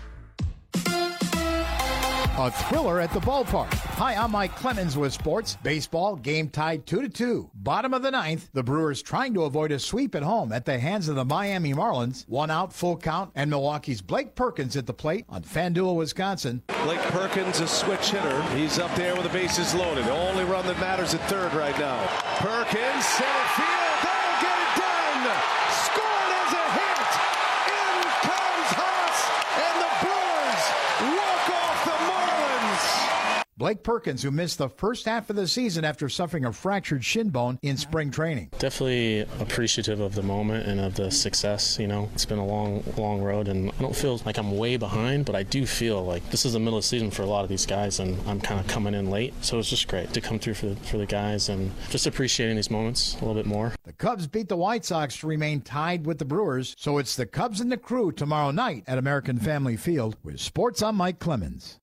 Speaker 3: A thriller at the ballpark. Hi, I'm Mike Clemens with sports. Baseball, game tied two to two. Bottom of the ninth, the Brewers trying to avoid a sweep at home at the hands of the Miami Marlins. One out, full count, and Milwaukee's Blake Perkins at the plate on FanDuel, Wisconsin.
Speaker 13: Blake Perkins, a switch hitter. He's up there with the bases loaded. The only run that matters at third right now. Perkins, center field. That'll get it done. Scored as a hit. In comes Haas, and the Brewers walk off the Marlins.
Speaker 3: Blake Perkins, who missed the first half of the season after suffering a fractured shin bone in spring training.
Speaker 14: Definitely appreciative of the moment and of the success. You know, it's been a long, long road, and I don't feel like I'm way behind, but I do feel like this is the middle of the season for a lot of these guys, and I'm kind of coming in late. So it's just great to come through for the, for the guys and just appreciating these moments a little bit more.
Speaker 3: The Cubs beat the White Sox to remain tied with the Brewers, so it's the Cubs and the Crew tomorrow night at American Family Field with Sports. I'm Mike Clemens.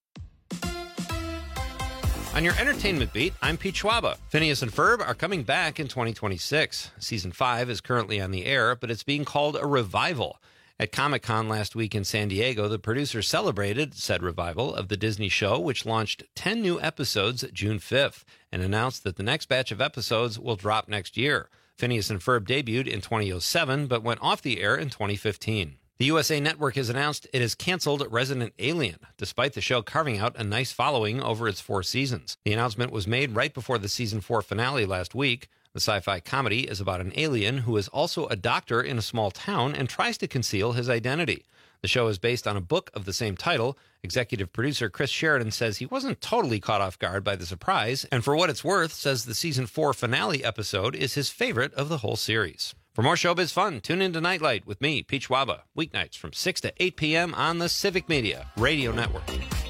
Speaker 15: On your entertainment beat, I'm Pete Schwaba. Phineas and Ferb are coming back in twenty twenty-six. Season five is currently on the air, but it's being called a revival. At Comic-Con last week in San Diego, the producers celebrated said revival of the Disney show, which launched ten new episodes June fifth, and announced that the next batch of episodes will drop next year. Phineas and Ferb debuted in two thousand seven, but went off the air in twenty fifteen. The U S A Network has announced it has canceled Resident Alien, despite the show carving out a nice following over its four seasons. The announcement was made right before the season four finale last week. The sci-fi comedy is about an alien who is also a doctor in a small town and tries to conceal his identity. The show is based on a book of the same title. Executive producer Chris Sheridan says he wasn't totally caught off guard by the surprise, and for what it's worth, says the season four finale episode is his favorite of the whole series. For more showbiz fun, tune in to Nightlight with me, Pete Schwaba, weeknights from six to eight p.m. on the Civic Media Radio Network.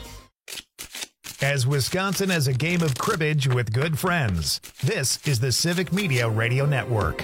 Speaker 16: As Wisconsin has a game of cribbage with good friends, this is the Civic Media Radio Network.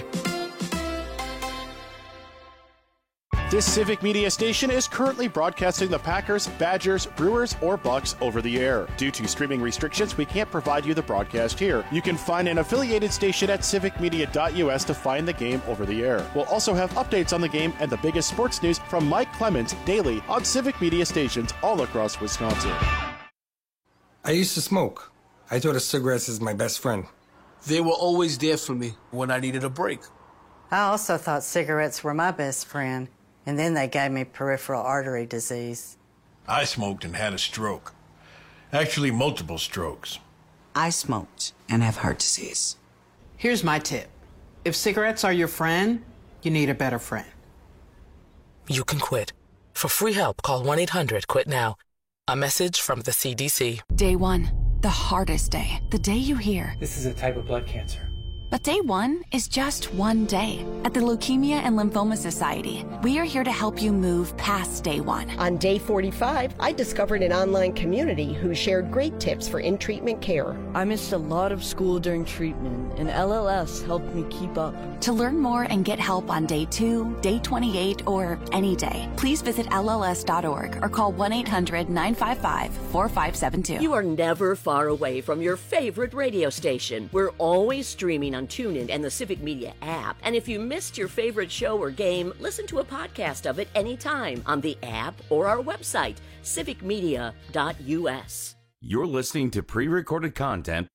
Speaker 1: This Civic Media station is currently broadcasting the Packers, Badgers, Brewers, or Bucks over the air. Due to streaming restrictions, we can't provide you the broadcast here. You can find an affiliated station at civic media dot u s to find the game over the air. We'll also have updates on the game and the biggest sports news from Mike Clemens daily on Civic Media stations all across Wisconsin.
Speaker 6: I used to smoke. I thought of cigarettes as my best friend.
Speaker 7: They were always there for me when I needed a break.
Speaker 8: I also thought cigarettes were my best friend. And then they gave me peripheral artery disease.
Speaker 9: I smoked and had a stroke. Actually, multiple strokes.
Speaker 10: I smoked and have heart disease.
Speaker 11: Here's my tip. If cigarettes are your friend, you need a better friend.
Speaker 12: You can quit. For free help, call one eight hundred quit now. A message from the C D C.
Speaker 2: Day one, the hardest day. The day you hear,
Speaker 4: this is a type of blood cancer.
Speaker 2: But day one is just one day. At the Leukemia and Lymphoma Society, we are here to help you move past day one.
Speaker 17: On day forty-five, I discovered an online community who shared great tips for in-treatment care.
Speaker 5: I missed a lot of school during treatment, and L L S helped me keep up.
Speaker 2: To learn more and get help on day two, day twenty-eight, or any day, please visit L L S dot org or call one eight hundred nine five five four five seven two.
Speaker 19: You are never far away from your favorite radio station. We're always streaming on TuneIn and the Civic Media app. And if you missed your favorite show or game, listen to a podcast of it anytime on the app or our website, civic media dot U S.
Speaker 27: You're listening to pre-recorded content.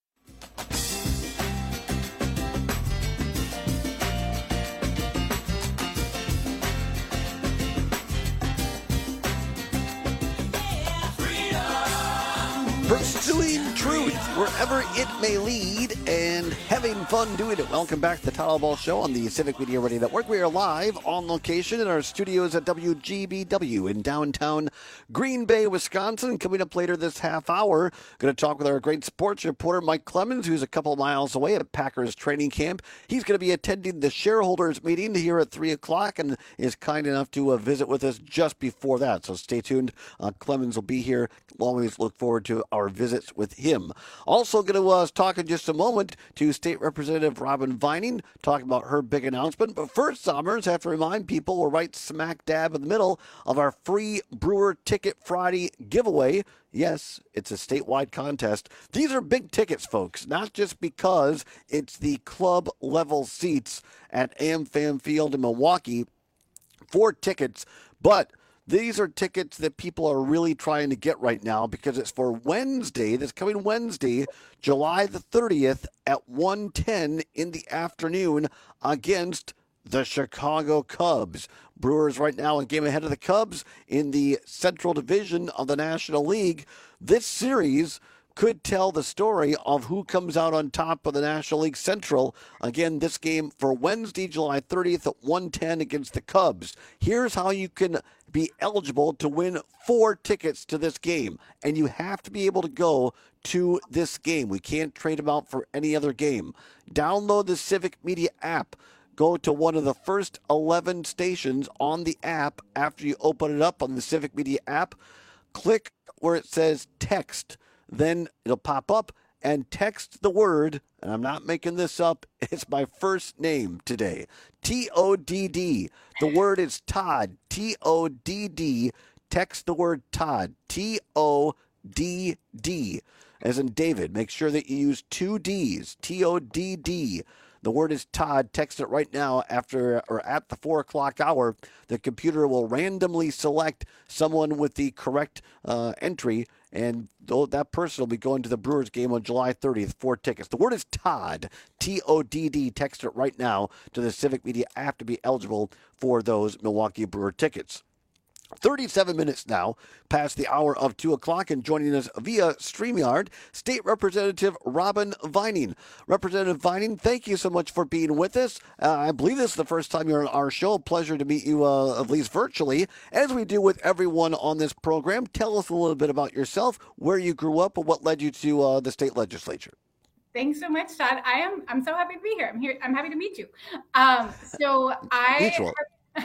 Speaker 20: Pursuing truth wherever it may lead and having fun doing it. Welcome back to the Todd Ball Show on the Civic Media Radio Network. We are live on location in our studios at W G B W in downtown Green Bay, Wisconsin. Coming up later this half hour, going to talk with our great sports reporter Mike Clemens, who's a couple miles away at Packers training camp. He's going to be attending the shareholders meeting here at three o'clock and is kind enough to uh, visit with us just before that. So stay tuned. Uh, Clemens will be here. We'll always look forward to our visits with him. Also going to uh, talk in just a moment to State Representative Robin Vining, talking about her big announcement. But first, Somers, have to remind people we're right smack dab in the middle of our free Brewer Ticket Friday giveaway. Yes, it's a statewide contest. These are big tickets, folks, not just because it's the club level seats at AmFam Field in Milwaukee. Four tickets, but these are tickets that people are really trying to get right now because it's for Wednesday, this coming Wednesday, July the thirtieth at one ten in the afternoon against the Chicago Cubs. Brewers right now a game ahead of the Cubs in the Central Division of the National League. This series could tell the story of who comes out on top of the National League Central. Again, this game for Wednesday, July thirtieth at one ten against the Cubs. Here's how you can be eligible to win four tickets to this game. And you have to be able to go to this game. We can't trade them out for any other game. Download the Civic Media app. Go to one of the first eleven stations on the app after you open it up on the Civic Media app. Click where it says text. Then it'll pop up and text the word, and I'm not making this up, it's my first name today, T O D D. The word is Todd, T O D D. Text the word Todd, T O D D, as in David. Make sure that you use two D's, T O D D. The word is Todd. Text it right now after or at the four o'clock hour. The computer will randomly select someone with the correct uh, entry, and that person will be going to the Brewers game on July thirtieth. Four tickets. The word is Todd. T O D D. Text it right now to the Civic Media app to be eligible for those Milwaukee Brewer tickets. thirty-seven minutes now past the hour of two o'clock, and joining us via StreamYard, State Representative Robin Vining. Representative Vining, thank you so much for being with us. Uh, I believe this is the first time you're on our show. Pleasure to meet you, uh, at least virtually, as we do with everyone on this program. Tell us a little bit about yourself, where you grew up, and what led you to uh, the state legislature.
Speaker 21: Thanks so much, Todd. I am I'm so happy to be here. I'm here. I'm happy to meet you. Um, so I.
Speaker 20: Mutual.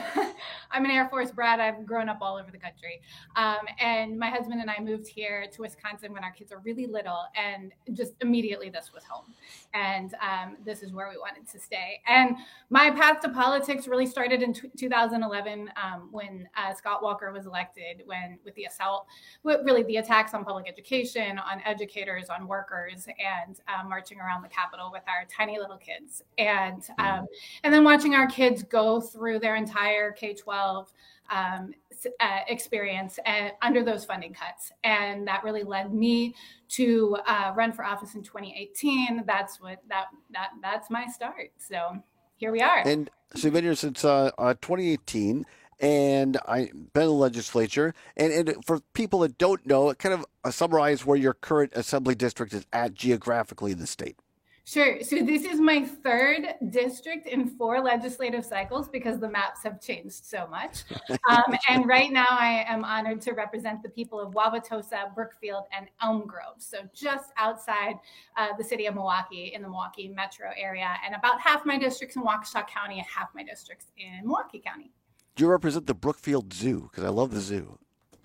Speaker 21: I'm an Air Force brat. I've grown up all over the country. Um, and my husband and I moved here to Wisconsin when our kids were really little. And just immediately this was home. And um, this is where we wanted to stay. And my path to politics really started in t- two thousand eleven um, when uh, Scott Walker was elected, when with the assault, really the attacks on public education, on educators, on workers, and uh, marching around the Capitol with our tiny little kids. And, um, and then watching our kids go through their entire entire K twelve um, uh, experience and under those funding cuts. And that really led me to uh, run for office in twenty eighteen. That's what that that that's my start. So here we are.
Speaker 20: And so you've been here since uh, uh, twenty eighteen. and I've been in the legislature. And, and for people that don't know, kind of uh, summarize where your current assembly district is at geographically in the state.
Speaker 21: Sure. So this is my third district in four legislative cycles because the maps have changed so much. Um, and right now I am honored to represent the people of Wauwatosa, Brookfield, and Elm Grove. So just outside uh, the city of Milwaukee in the Milwaukee metro area. And about half my districts in Waukesha County and half my districts in Milwaukee County.
Speaker 20: Do you represent the Brookfield Zoo? Because I love the zoo.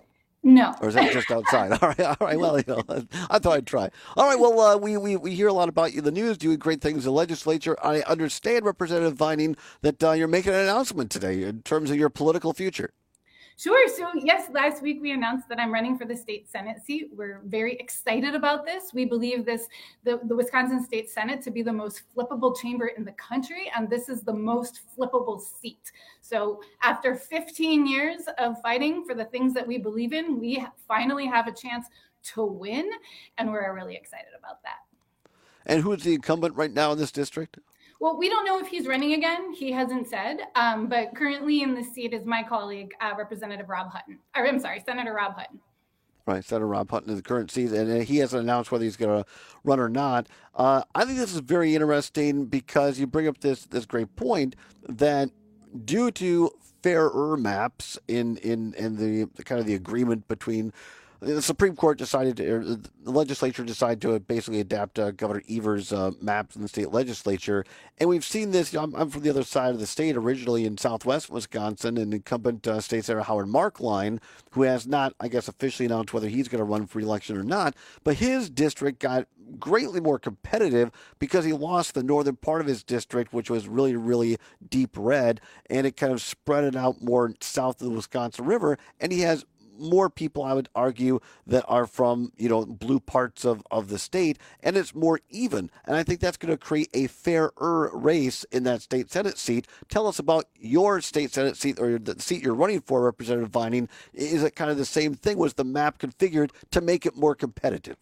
Speaker 21: No.
Speaker 20: Or is that just outside? All right, all right. Well, you know, I thought I'd try. All right, well, uh, we, we we hear a lot about you in the news, doing great things in the legislature. I understand, Representative Vining, that uh, you're making an announcement today in terms of your political future.
Speaker 21: Sure. So, yes, last week we announced that I'm running for the state Senate seat. We're very excited about this. We believe this, the, the Wisconsin State Senate, to be the most flippable chamber in the country, and this is the most flippable seat. So after fifteen years of fighting for the things that we believe in, we finally have a chance to win, and we're really excited about that.
Speaker 20: And who's the incumbent right now in this district?
Speaker 21: Well, we don't know if he's running again. He hasn't said. Um, but currently in the seat is my colleague, uh, Representative Rob Hutton. Or I'm sorry, Senator Rob Hutton.
Speaker 20: Right, Senator Rob Hutton is the current seat, and he hasn't announced whether he's going to run or not. Uh, I think this is very interesting because you bring up this this great point that due to fairer maps in in in the, the kind of the agreement between the Supreme Court decided to, or the legislature decided to basically adapt uh, Governor Evers' uh, maps in the state legislature. And we've seen this. You know, I'm, I'm from the other side of the state, originally in southwest Wisconsin, and incumbent uh, state senator Howard Markline, who has not, I guess, officially announced whether he's going to run for election or not. But his district got greatly more competitive because he lost the northern part of his district, which was really, really deep red, and it kind of spread it out more south of the Wisconsin River. And he has more people, I would argue, that are from, you know, blue parts of, of the state, and it's more even. And I think that's going to create a fairer race in that state Senate seat. Tell us about your state Senate seat, or the seat you're running for, Representative Vining. Is it kind of the same thing? Was the map configured to make it more competitive?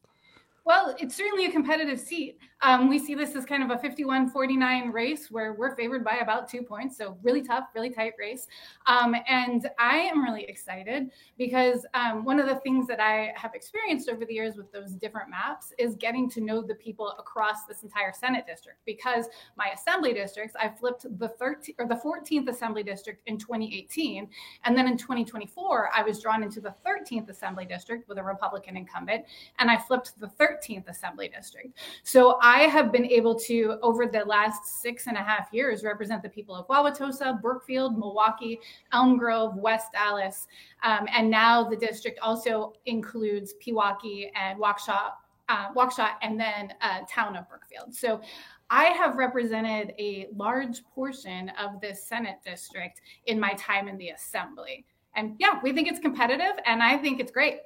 Speaker 21: Well, it's certainly a competitive seat. Um, we see this as kind of a fifty-one forty-nine race where we're favored by about two points. So really tough, really tight race. Um, and I am really excited because um, one of the things that I have experienced over the years with those different maps is getting to know the people across this entire Senate district. Because my assembly districts, I flipped the thirteenth or the fourteenth assembly district in twenty eighteen. And then in twenty twenty-four, I was drawn into the thirteenth assembly district with a Republican incumbent. And I flipped the thirteenth assembly district. So I have been able to, over the last six and a half years, represent the people of Wauwatosa, Brookfield, Milwaukee, Elm Grove, West Allis, um, and now the district also includes Pewaukee and Waukesha, uh, Waukesha, and then uh, town of Brookfield. So I have represented a large portion of this Senate district in my time in the Assembly. And yeah, we think it's competitive, and I think it's great.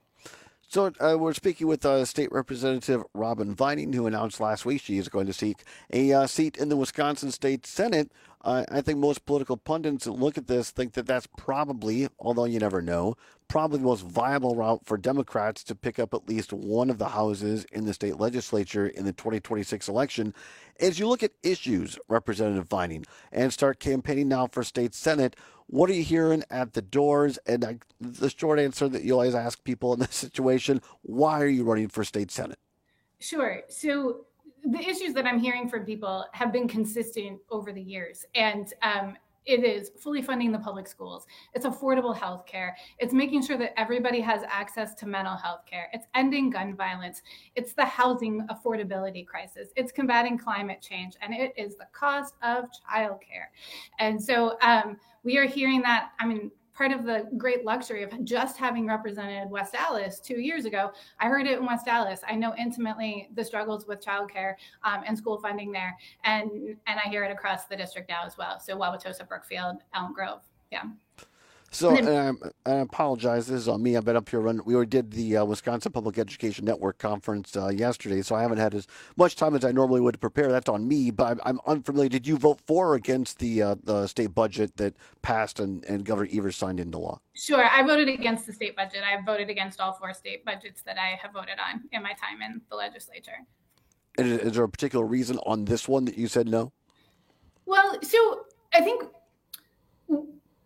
Speaker 20: So uh, we're speaking with uh, State Representative Robin Vining, who announced last week she is going to seek a uh, seat in the Wisconsin State Senate. Uh, I think most political pundits that look at this think that that's probably, although you never know, probably the most viable route for Democrats to pick up at least one of the houses in the state legislature in the twenty twenty-six election. As you look at issues, Representative Vining, and start campaigning now for state Senate, what are you hearing at the doors? And uh, the short answer that you always ask people in this situation, why are you running for state Senate?
Speaker 21: Sure. So the issues that I'm hearing from people have been consistent over the years. And um, it is fully funding the public schools. It's affordable health care. It's making sure that everybody has access to mental health care. It's ending gun violence. It's the housing affordability crisis. It's combating climate change. And it is the cost of childcare. And so um, we are hearing that, I mean, part of the great luxury of just having represented West Allis two years ago, I heard it in West Allis. I know intimately the struggles with childcare um, and school funding there, and and I hear it across the district now as well. So Wauwatosa, Brookfield, Elm Grove, yeah.
Speaker 20: So um, I apologize. This is on me. I've been up here running. We already did the uh, Wisconsin Public Education Network conference uh, yesterday, so I haven't had as much time as I normally would to prepare. That's on me, but I'm, I'm unfamiliar. Did you vote for or against the uh, the state budget that passed and, and Governor Evers signed into law?
Speaker 21: Sure. I voted against the state budget. I voted against all four state budgets that I have voted on in my time in the legislature.
Speaker 20: And is there a particular reason on this one that you said no?
Speaker 21: Well, so I think like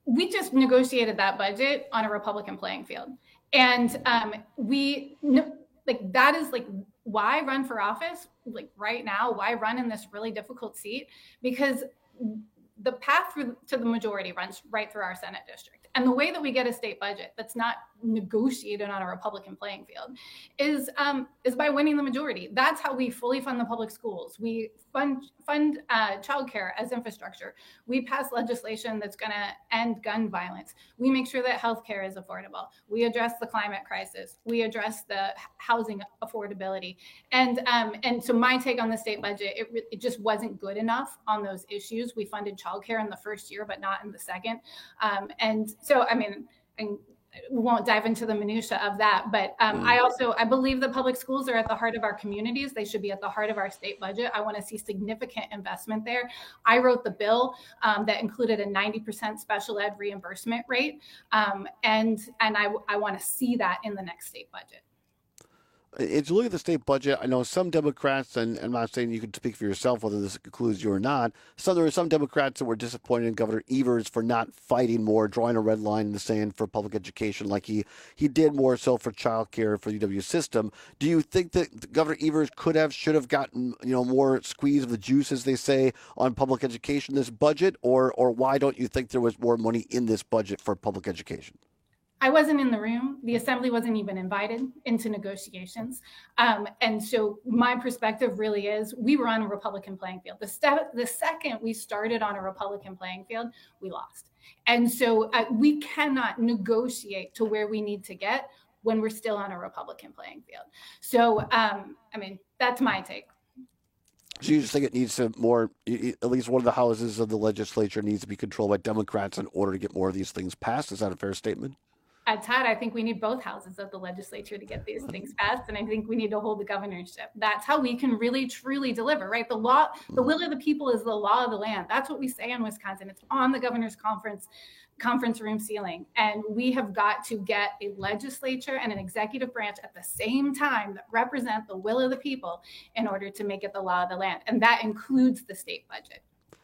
Speaker 21: we just negotiated that budget on a Republican playing field. And um, we, like, that is like, why run for office, like right now, why run in this really difficult seat? Because the path through to the majority runs right through our Senate district. And the way that we get a state budget that's not negotiated on a Republican playing field is um, is by winning the majority. That's how we fully fund the public schools. We fund fund uh, childcare as infrastructure. We pass legislation that's going to end gun violence. We make sure that healthcare is affordable. We address the climate crisis. We address the housing affordability. And um, and so my take on the state budget, it, re- it just wasn't good enough on those issues. We funded childcare in the first year, but not in the second. Um, and so, I mean, and we won't dive into the minutia of that, but um, I also, I believe the public schools are at the heart of our communities. They should be at the heart of our state budget. I want to see significant investment there. I wrote the bill um, that included a ninety percent special ed reimbursement rate. Um, and and I, I want to see that in the next state budget.
Speaker 20: As you look at the state budget, I know some Democrats, and I'm not saying you can speak for yourself whether this includes you or not, so there were some Democrats that were disappointed in Governor Evers for not fighting more, drawing a red line in the sand for public education like he, he did more so for child care for the U W system. Do you think that Governor Evers could have, should have gotten, you know, more squeeze of the juice, as they say, on public education this budget, or or why don't you think there was more money in this budget for public education?
Speaker 21: I wasn't in the room. The assembly wasn't even invited into negotiations. Um, and so my perspective really is we were on a Republican playing field. The, st- the second we started on a Republican playing field, we lost. And so uh, we cannot negotiate to where we need to get when we're still on a Republican playing field. So, um, I mean, that's my take.
Speaker 20: So you just think it needs to more, at least one of the houses of the legislature needs to be controlled by Democrats in order to get more of these things passed? Is that a fair statement?
Speaker 21: Uh, Todd, I think we need both houses of the legislature to get these things passed, and I think we need to hold the governorship. That's how we can really, truly deliver, right? The law, the will of the people is the law of the land. That's what we say in Wisconsin. It's on the governor's conference conference room ceiling, and we have got to get a legislature and an executive branch at the same time that represent the will of the people in order to make it the law of the land, and that includes the state budget.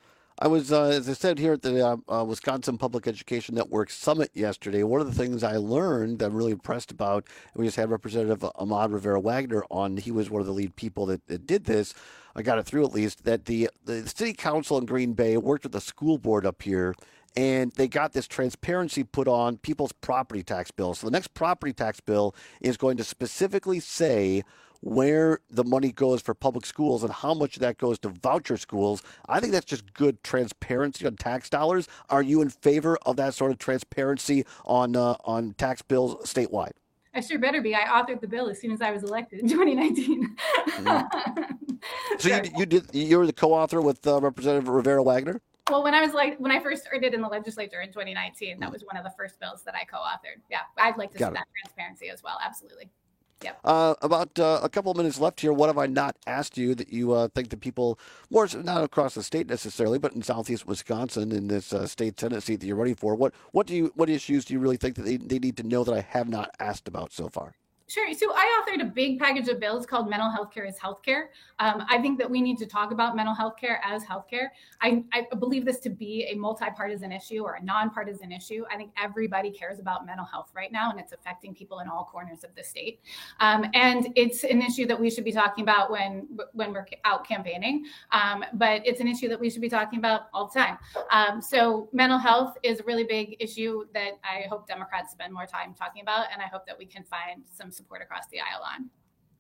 Speaker 20: I was, uh, as I said, here at the uh, uh, Wisconsin Public Education Network Summit yesterday. One of the things I learned that I'm really impressed about, and we just had Representative Ahmad Rivera-Wagner on. He was one of the lead people that, that did this. I got it through at least, that the, the city council in Green Bay worked with the school board up here, and they got this transparency put on people's property tax bills. So the next property tax bill is going to specifically say where the money goes for public schools and how much of that goes to voucher schools. I think that's just good transparency on tax dollars. Are you in favor of that sort of transparency on uh, on tax bills statewide?
Speaker 21: I sure better be. I authored the bill as soon as I was elected in twenty nineteen.
Speaker 20: Mm-hmm. So you, you did. You were the co-author with uh, Representative Rivera-Wagner?
Speaker 21: Well, when I was like, when I first started in the legislature in twenty nineteen, that was one of the first bills that I co-authored. Yeah, I'd like to
Speaker 20: Got
Speaker 21: see
Speaker 20: it.
Speaker 21: that transparency as well. Absolutely. Yep.
Speaker 20: Uh, about uh, a couple of minutes left here. What have I not asked you that you uh, think that people, more not across the state necessarily, but in Southeast Wisconsin, in this uh, state Senate seat that you're running for, what what do you what issues do you really think that they, they need to know that I have not asked about so far?
Speaker 21: Sure. So I authored a big package of bills called Mental Health Care is Healthcare. Um, I think that we need to talk about mental health care as healthcare. I, I believe this to be a multi-partisan issue or a nonpartisan issue. I think everybody cares about mental health right now, and it's affecting people in all corners of the state. Um, and it's an issue that we should be talking about when when we're out campaigning. Um, but it's an issue that we should be talking about all the time. Um, so mental health is a really big issue that I hope Democrats spend more time talking about, and I hope that we can find some support across the aisle on.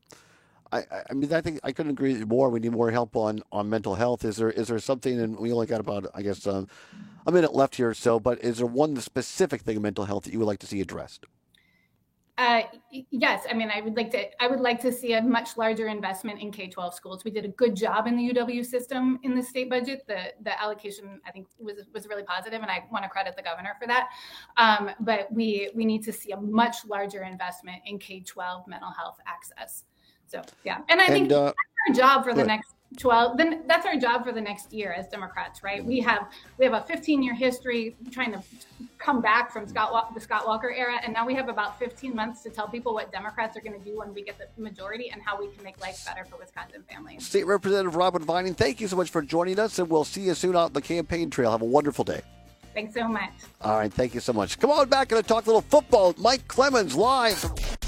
Speaker 20: I, I mean, I think I couldn't agree more. We need more help on, on mental health. Is there is there something, and we only got about, I guess, um, a minute left here or so, but is there one specific thing in mental health that you would like to see addressed?
Speaker 21: Uh, yes, I mean, I would like to. I would like to see a much larger investment in K twelve schools. We did a good job in the U W system in the state budget. The the allocation, I think, was was really positive, and I want to credit the governor for that. Um, but we we need to see a much larger investment in K twelve mental health access. So yeah, and I and, think uh, that's our job for the next twelve. Then that's our job for the next year as Democrats, right? We have we have a fifteen year history trying to come back from Scott the Scott Walker era, and now we have about fifteen months to tell people what Democrats are going to do when we get the majority and how we can make life better for Wisconsin families.
Speaker 20: State Representative Robin Vining, thank you so much for joining us, and we'll see you soon out on the campaign trail. Have a wonderful day.
Speaker 21: Thanks so much.
Speaker 20: All right, thank you so much. Come on back and talk a little football. Mike Clemens live.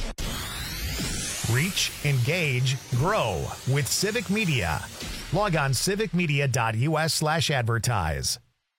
Speaker 16: Reach, engage, grow with Civic Media. Log on civicmedia.us slash advertise.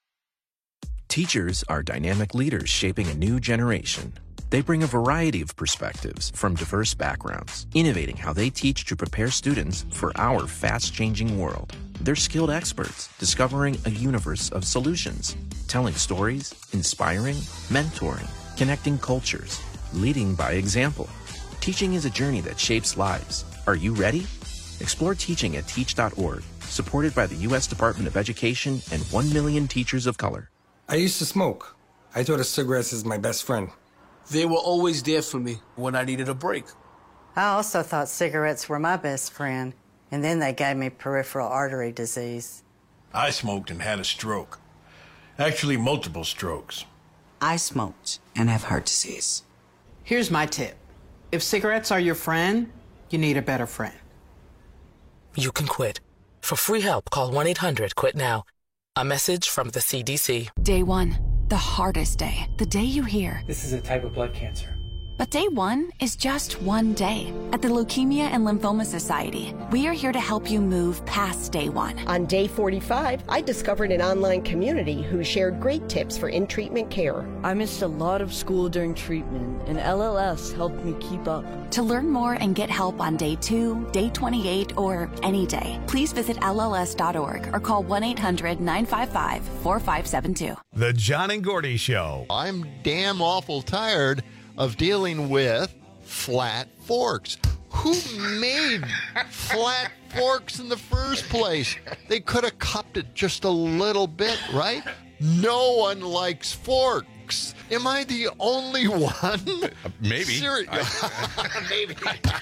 Speaker 4: Teachers are dynamic leaders shaping a new generation. They bring a variety of perspectives from diverse backgrounds, innovating how they teach to prepare students for our fast-changing world. They're skilled experts, discovering a universe of solutions, telling stories, inspiring, mentoring, connecting cultures, leading by example. Teaching is a journey that shapes lives. Are you ready? Explore teaching at teach dot org, supported by the U S Department of Education and one million teachers of color.
Speaker 6: I used to smoke. I thought of cigarettes as my best friend.
Speaker 7: They were always there for me when I needed a break.
Speaker 8: I also thought cigarettes were my best friend, and then they gave me peripheral artery disease.
Speaker 9: I smoked and had a stroke. Actually, multiple strokes.
Speaker 10: I smoked and have heart disease.
Speaker 11: Here's my tip. If cigarettes are your friend, you need a better friend.
Speaker 12: You can quit. For free help, call one eight hundred quit now. A message from the C D C.
Speaker 2: Day one, the hardest day. The day you hear,
Speaker 18: this is a type of blood cancer.
Speaker 2: But day one is just one day. At the Leukemia and Lymphoma Society, we are here to help you move past day one.
Speaker 17: On day forty-five, I discovered an online community who shared great tips for in-treatment care.
Speaker 5: I missed a lot of school during treatment, and L L S helped me keep up.
Speaker 2: To learn more and get help on day two, day twenty-eight, or any day, please visit L L S dot org or call one eight hundred nine five five four five seven two.
Speaker 16: The John and Gordy Show.
Speaker 22: I'm damn awful tired of dealing with flat forks. Who made flat forks in the first place? They could have cupped it just a little bit, right? No one likes forks. Am I the only one?
Speaker 23: Maybe.
Speaker 22: Seri-
Speaker 23: I-
Speaker 22: Maybe.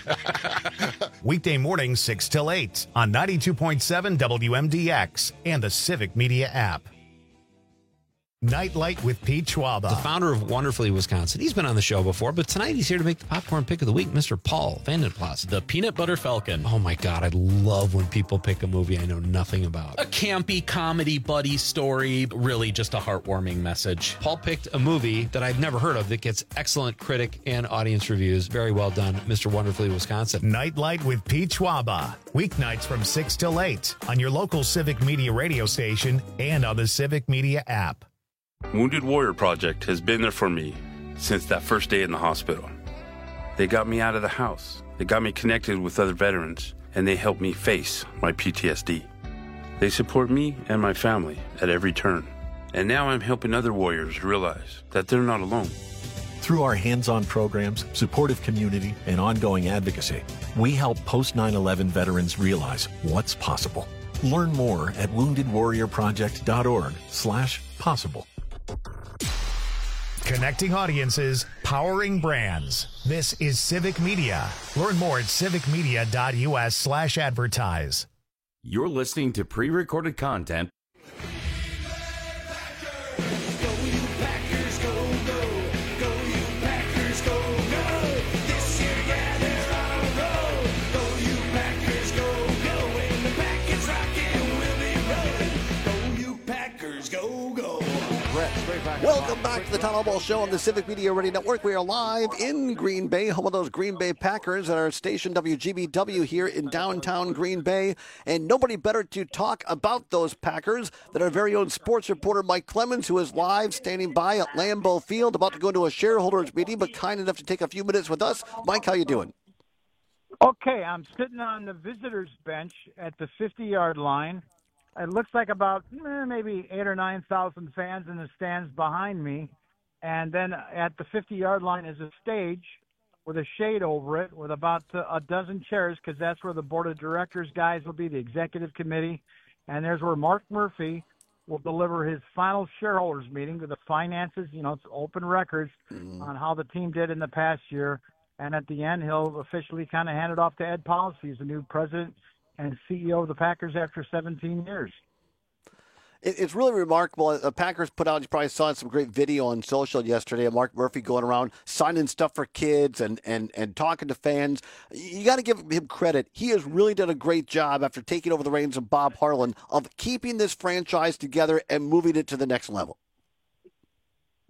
Speaker 16: Weekday mornings, six till eight on ninety-two point seven W M D X and the Civic Media app. Nightlight with Pete Schwaba.
Speaker 15: The founder of Wonderfully Wisconsin. He's been on the show before, but tonight he's here to make the popcorn pick of the week, Mister Paul Vandenplas.
Speaker 24: The Peanut Butter Falcon.
Speaker 15: Oh my God, I love when people pick a movie I know nothing about.
Speaker 24: A campy comedy buddy story, really just a heartwarming message.
Speaker 15: Paul picked a movie that I've never heard of that gets excellent critic and audience reviews. Very well done, Mister Wonderfully Wisconsin.
Speaker 16: Nightlight with Pete Schwaba. Weeknights from six till eight on your local Civic Media radio station and on the Civic Media app.
Speaker 27: Wounded Warrior Project has been there for me since that first day in the hospital. They got me out of the house. They got me connected with other veterans, and they helped me face my P T S D. They support me and my family at every turn. And now I'm helping other warriors realize that they're not alone.
Speaker 25: Through our hands-on programs, supportive community, and ongoing advocacy, we help post nine eleven veterans realize what's possible. Learn more at wounded warrior project dot org slash possible.
Speaker 16: Connecting audiences, powering brands. This is Civic Media. Learn more at civicmedia.us slash advertise.
Speaker 27: You're listening to pre-recorded content.
Speaker 20: Welcome back to the Town Hall Ball Show on the Civic Media Radio Network. We are live in Green Bay, home of those Green Bay Packers at our station W G B W here in downtown Green Bay. And nobody better to talk about those Packers than our very own sports reporter Mike Clemens, who is live standing by at Lambeau Field, about to go into a shareholders meeting, but kind enough to take a few minutes with us. Mike, how you doing?
Speaker 26: Okay, I'm sitting on the visitors' bench at the fifty-yard line. It looks like about eh, maybe eight or nine thousand fans in the stands behind me, and then at the fifty-yard line is a stage with a shade over it, with about a dozen chairs, because that's where the board of directors guys will be, the executive committee, and there's where Mark Murphy will deliver his final shareholders meeting with the finances. You know, it's open records mm. on how the team did in the past year, and at the end he'll officially kind of hand it off to Ed Policy, who's the new president and C E O of the Packers after seventeen years.
Speaker 20: It's really remarkable. The Packers put out, you probably saw some great video on social yesterday of Mark Murphy going around signing stuff for kids and, and, and talking to fans. You got to give him credit. He has really done a great job after taking over the reins of Bob Harlan of keeping this franchise together and moving it to the next level.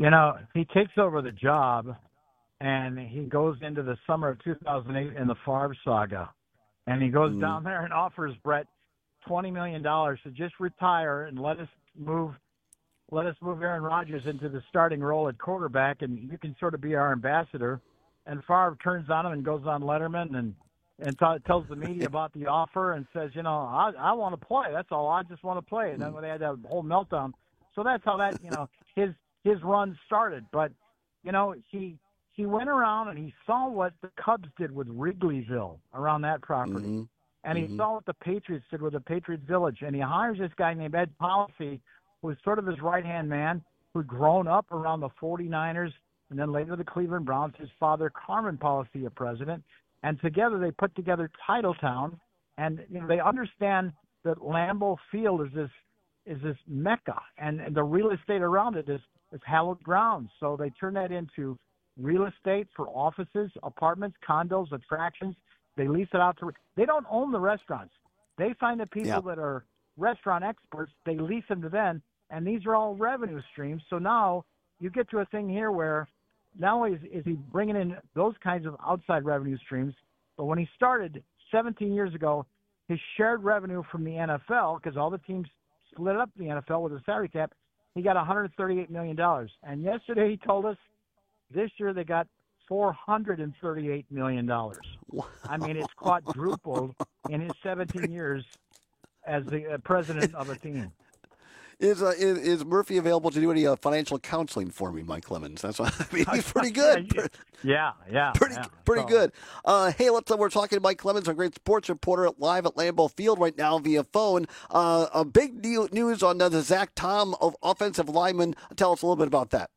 Speaker 26: You know, he takes over the job, and he goes into the summer of two thousand eight in the Favre saga. And he goes
Speaker 20: Mm.
Speaker 26: down there and offers Brett twenty million dollars to just retire and let us move let us move Aaron Rodgers into the starting role at quarterback, and you can sort of be our ambassador. And Favre turns on him and goes on Letterman and and t- tells the media about the offer and says, you know, I, I want to play. That's all. I just want to play. And then when they had that whole meltdown. So that's how that, you know, his his run started. But, you know, he he went around and he saw what the Cubs did with Wrigleyville around that property.
Speaker 20: Mm-hmm.
Speaker 26: And he
Speaker 20: Mhm.
Speaker 26: saw what the Patriots did with the Patriot Village. And he hires this guy named Ed Policy, who was sort of his right-hand man, who'd grown up around the forty-niners and then later the Cleveland Browns. His father, Carmen Policy, a president. And together they put together Titletown. And you know, they understand that Lambeau Field is this is this mecca. And, and the real estate around it is, is hallowed ground. So they turn that into real estate for offices, apartments, condos, attractions. They lease it out to – they don't own the restaurants. They find the people
Speaker 20: Yeah.
Speaker 26: that are restaurant experts. They lease them to them, and these are all revenue streams. So now you get to a thing here where not only is, is he bringing in those kinds of outside revenue streams, but when he started seventeen years ago, his shared revenue from the N F L, because all the teams split up the N F L with a salary cap, he got one hundred thirty-eight million dollars. And yesterday he told us this year they got four hundred thirty-eight million dollars.
Speaker 20: Wow.
Speaker 26: I mean, it's quadrupled in his seventeen years as the uh, president of a team.
Speaker 20: Is, uh, is is Murphy available to do any uh, financial counseling for me, Mike Clemens? That's what, I mean, he's pretty good.
Speaker 26: Yeah, yeah.
Speaker 20: Pretty
Speaker 26: yeah.
Speaker 20: pretty
Speaker 26: So-
Speaker 20: good. Uh, hey, let's. Uh, we're talking to Mike Clemens, a great sports reporter live at Lambeau Field right now via phone. Uh, a big deal, news on uh, the Zach Tom of offensive lineman. Tell us a little bit about that.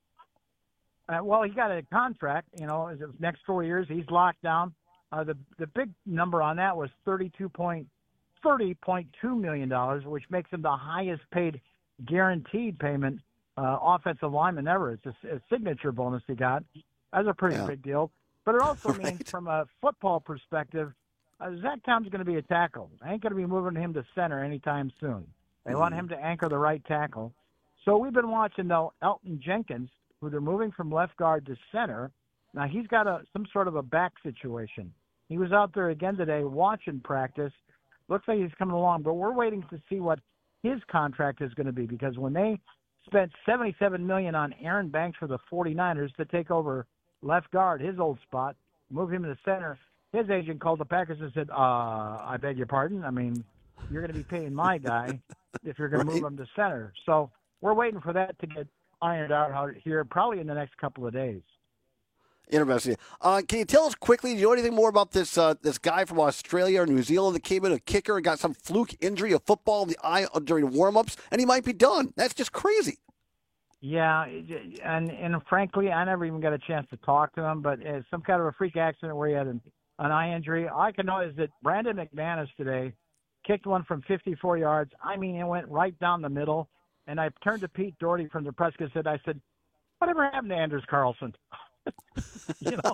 Speaker 26: Uh, well, he got a contract, you know, his next four years. He's locked down. Uh, the the big number on that was thirty-two point thirty point two million dollars, which makes him the highest paid guaranteed payment uh, offensive lineman ever. It's a, a signature bonus he got. That's a pretty
Speaker 20: Yeah.
Speaker 26: big deal. But it also
Speaker 20: Right.
Speaker 26: means, from a football perspective, uh, Zach Tom's going to be a tackle. I ain't going to be moving him to center anytime soon. They want him to anchor the right tackle. So we've been watching, though, Elton Jenkins, who they're moving from left guard to center. Now, he's got a some sort of a back situation. He was out there again today watching practice. Looks like he's coming along, but we're waiting to see what his contract is going to be, because when they spent seventy-seven million dollars on Aaron Banks for the forty-niners to take over left guard, his old spot, move him to the center, his agent called the Packers and said, uh, I beg your pardon? I mean, you're going to be paying my guy if you're going
Speaker 20: Right.
Speaker 26: to move him to center. So we're waiting for that to get ironed out here probably in the next couple of days.
Speaker 20: Interesting. Uh, can you tell us quickly, do you know anything more about this uh, this guy from Australia or New Zealand that came in, a kicker, and got some fluke injury of football in the eye during warm-ups, and he might be done? That's just crazy.
Speaker 26: Yeah, and and frankly, I never even got a chance to talk to him, but it's some kind of a freak accident where he had an, an eye injury. All I can know is that Brandon McManus today kicked one from fifty-four yards. I mean, it went right down the middle, and I turned to Pete Doherty from the press cassette. I said, whatever happened to Anders Carlson? you know,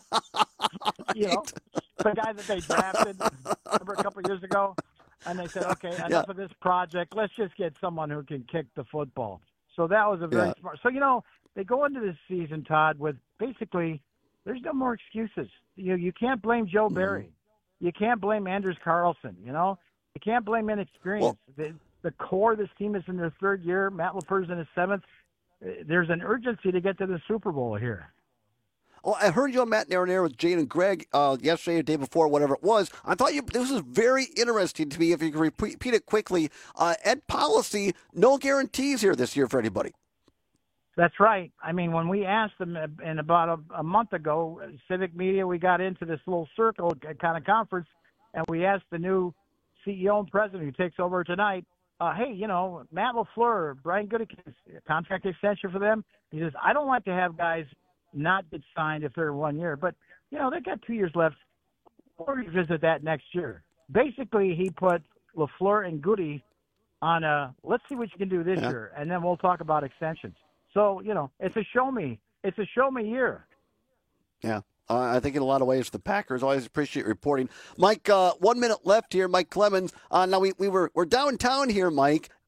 Speaker 26: you know, the guy that they drafted remember a couple of years ago, and they said, okay, enough
Speaker 20: Yeah.
Speaker 26: of this project. Let's just get someone who can kick the football. So that was a very
Speaker 20: Yeah.
Speaker 26: smart. So, you know, they go into this season, Todd, with basically there's no more excuses. You you can't blame Joe Barry. You can't blame Anders Carlson, you know. You can't blame inexperience. the, the core of this team is in their third year. Matt LaFleur's in his seventh. Uh, There's an urgency to get to the Super Bowl here.
Speaker 20: Well, I heard you on Matt Nair and Air with Jane and Greg uh, yesterday, the day before, whatever it was. I thought you this was very interesting to me. If you could repeat, repeat it quickly, uh, Ed Policy, no guarantees here this year for anybody.
Speaker 26: That's right. I mean, when we asked them in about a, a month ago, Civic Media, we got into this little circle kind of conference, and we asked the new C E O and president who takes over tonight, uh, hey, you know, Matt LaFleur, Brian Gutekunst, contract extension for them. He says, I don't like to have guys not get signed if they're one year, but, you know, they've got two years left. We'll revisit that next year. Basically, he put LaFleur and Goody on a, let's see what you can do this
Speaker 20: Yeah.
Speaker 26: year, and then we'll talk about extensions. So, you know, it's a show me. It's a show me year.
Speaker 20: Yeah. Uh, I think in a lot of ways the Packers always appreciate reporting. Mike, uh, one minute left here. Mike Clemens. Uh, now we, we were we're downtown here, Mike,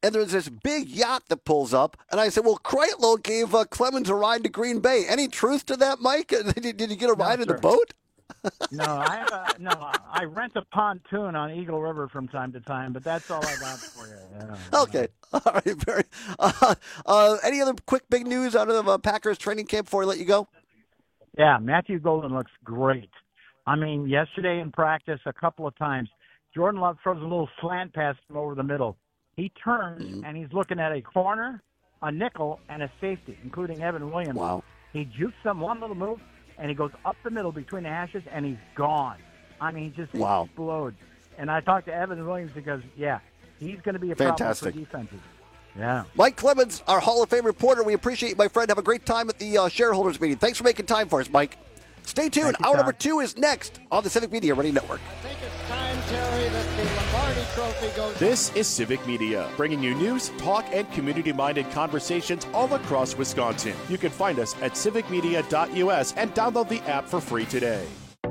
Speaker 20: and there's this big yacht that pulls up, and I said, well, Kreitlow gave uh, Clemens a ride to Green Bay. Any truth to that, Mike? Did, did you get a ride no, in the boat?
Speaker 26: no, I uh, no, I rent a pontoon on Eagle River from time to time, but that's all I got for you. Yeah,
Speaker 20: okay, all right. Very. Uh, uh, any other quick big news out of uh, Packers training camp before I let you go?
Speaker 26: Yeah, Matthew Golden looks great. I mean, yesterday in practice, a couple of times, Jordan Love throws a little slant pass from over the middle. He turns mm-hmm. and he's looking at a corner, a nickel, and a safety, including Evan Williams.
Speaker 20: Wow.
Speaker 26: He jukes them one little move, and he goes up the middle between the hashes, and he's gone. I mean, he just
Speaker 20: wow.
Speaker 26: explodes. And I talked to Evan Williams because, yeah, he's going to be a
Speaker 20: Fantastic.
Speaker 26: problem for defenses. Yeah.
Speaker 20: Mike Clemens, our Hall of Fame reporter. We appreciate you, my friend. Have a great time at the uh, shareholders meeting. Thanks for making time for us, Mike. Stay tuned.
Speaker 26: You,
Speaker 20: Hour number two is next on the Civic Media Radio Network.
Speaker 1: I think it's time, Terry, that the Lombardi Trophy goes.
Speaker 3: This is Civic Media, bringing you news, talk, and community-minded conversations all across Wisconsin. You can find us at civic media dot U S and download the app for free today.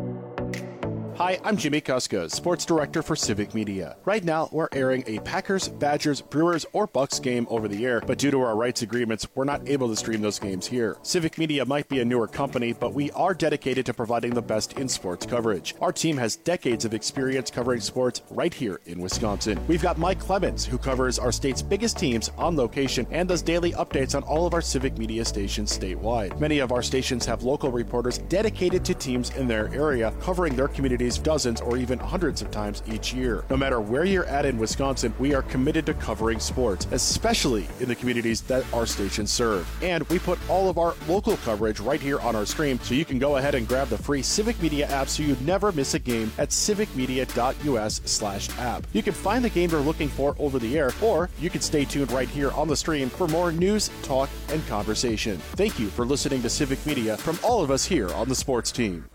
Speaker 3: Hi, I'm Jimmy Kuska, Sports Director for Civic Media. Right now, we're airing a Packers, Badgers, Brewers, or Bucks game over the air, but due to our rights agreements, we're not able to stream those games here. Civic Media might be a newer company, but we are dedicated to providing the best in sports coverage. Our team has decades of experience covering sports right here in Wisconsin. We've got Mike Clemens, who covers our state's biggest teams on location and does daily updates on all of our Civic Media stations statewide. Many of our stations have local reporters dedicated to teams in their area, covering their communities dozens or even hundreds of times each year. No matter where you're at in Wisconsin, we are committed to covering sports, especially in the communities that our stations serve. And we put all of our local coverage right here on our stream, so you can go ahead and grab the free Civic Media app so you never miss a game at civic media dot U S slash app. You can find the game you're looking for over the air, or you can stay tuned right here on the stream for more news, talk, and conversation. Thank you for listening to Civic Media from all of us here on the sports team.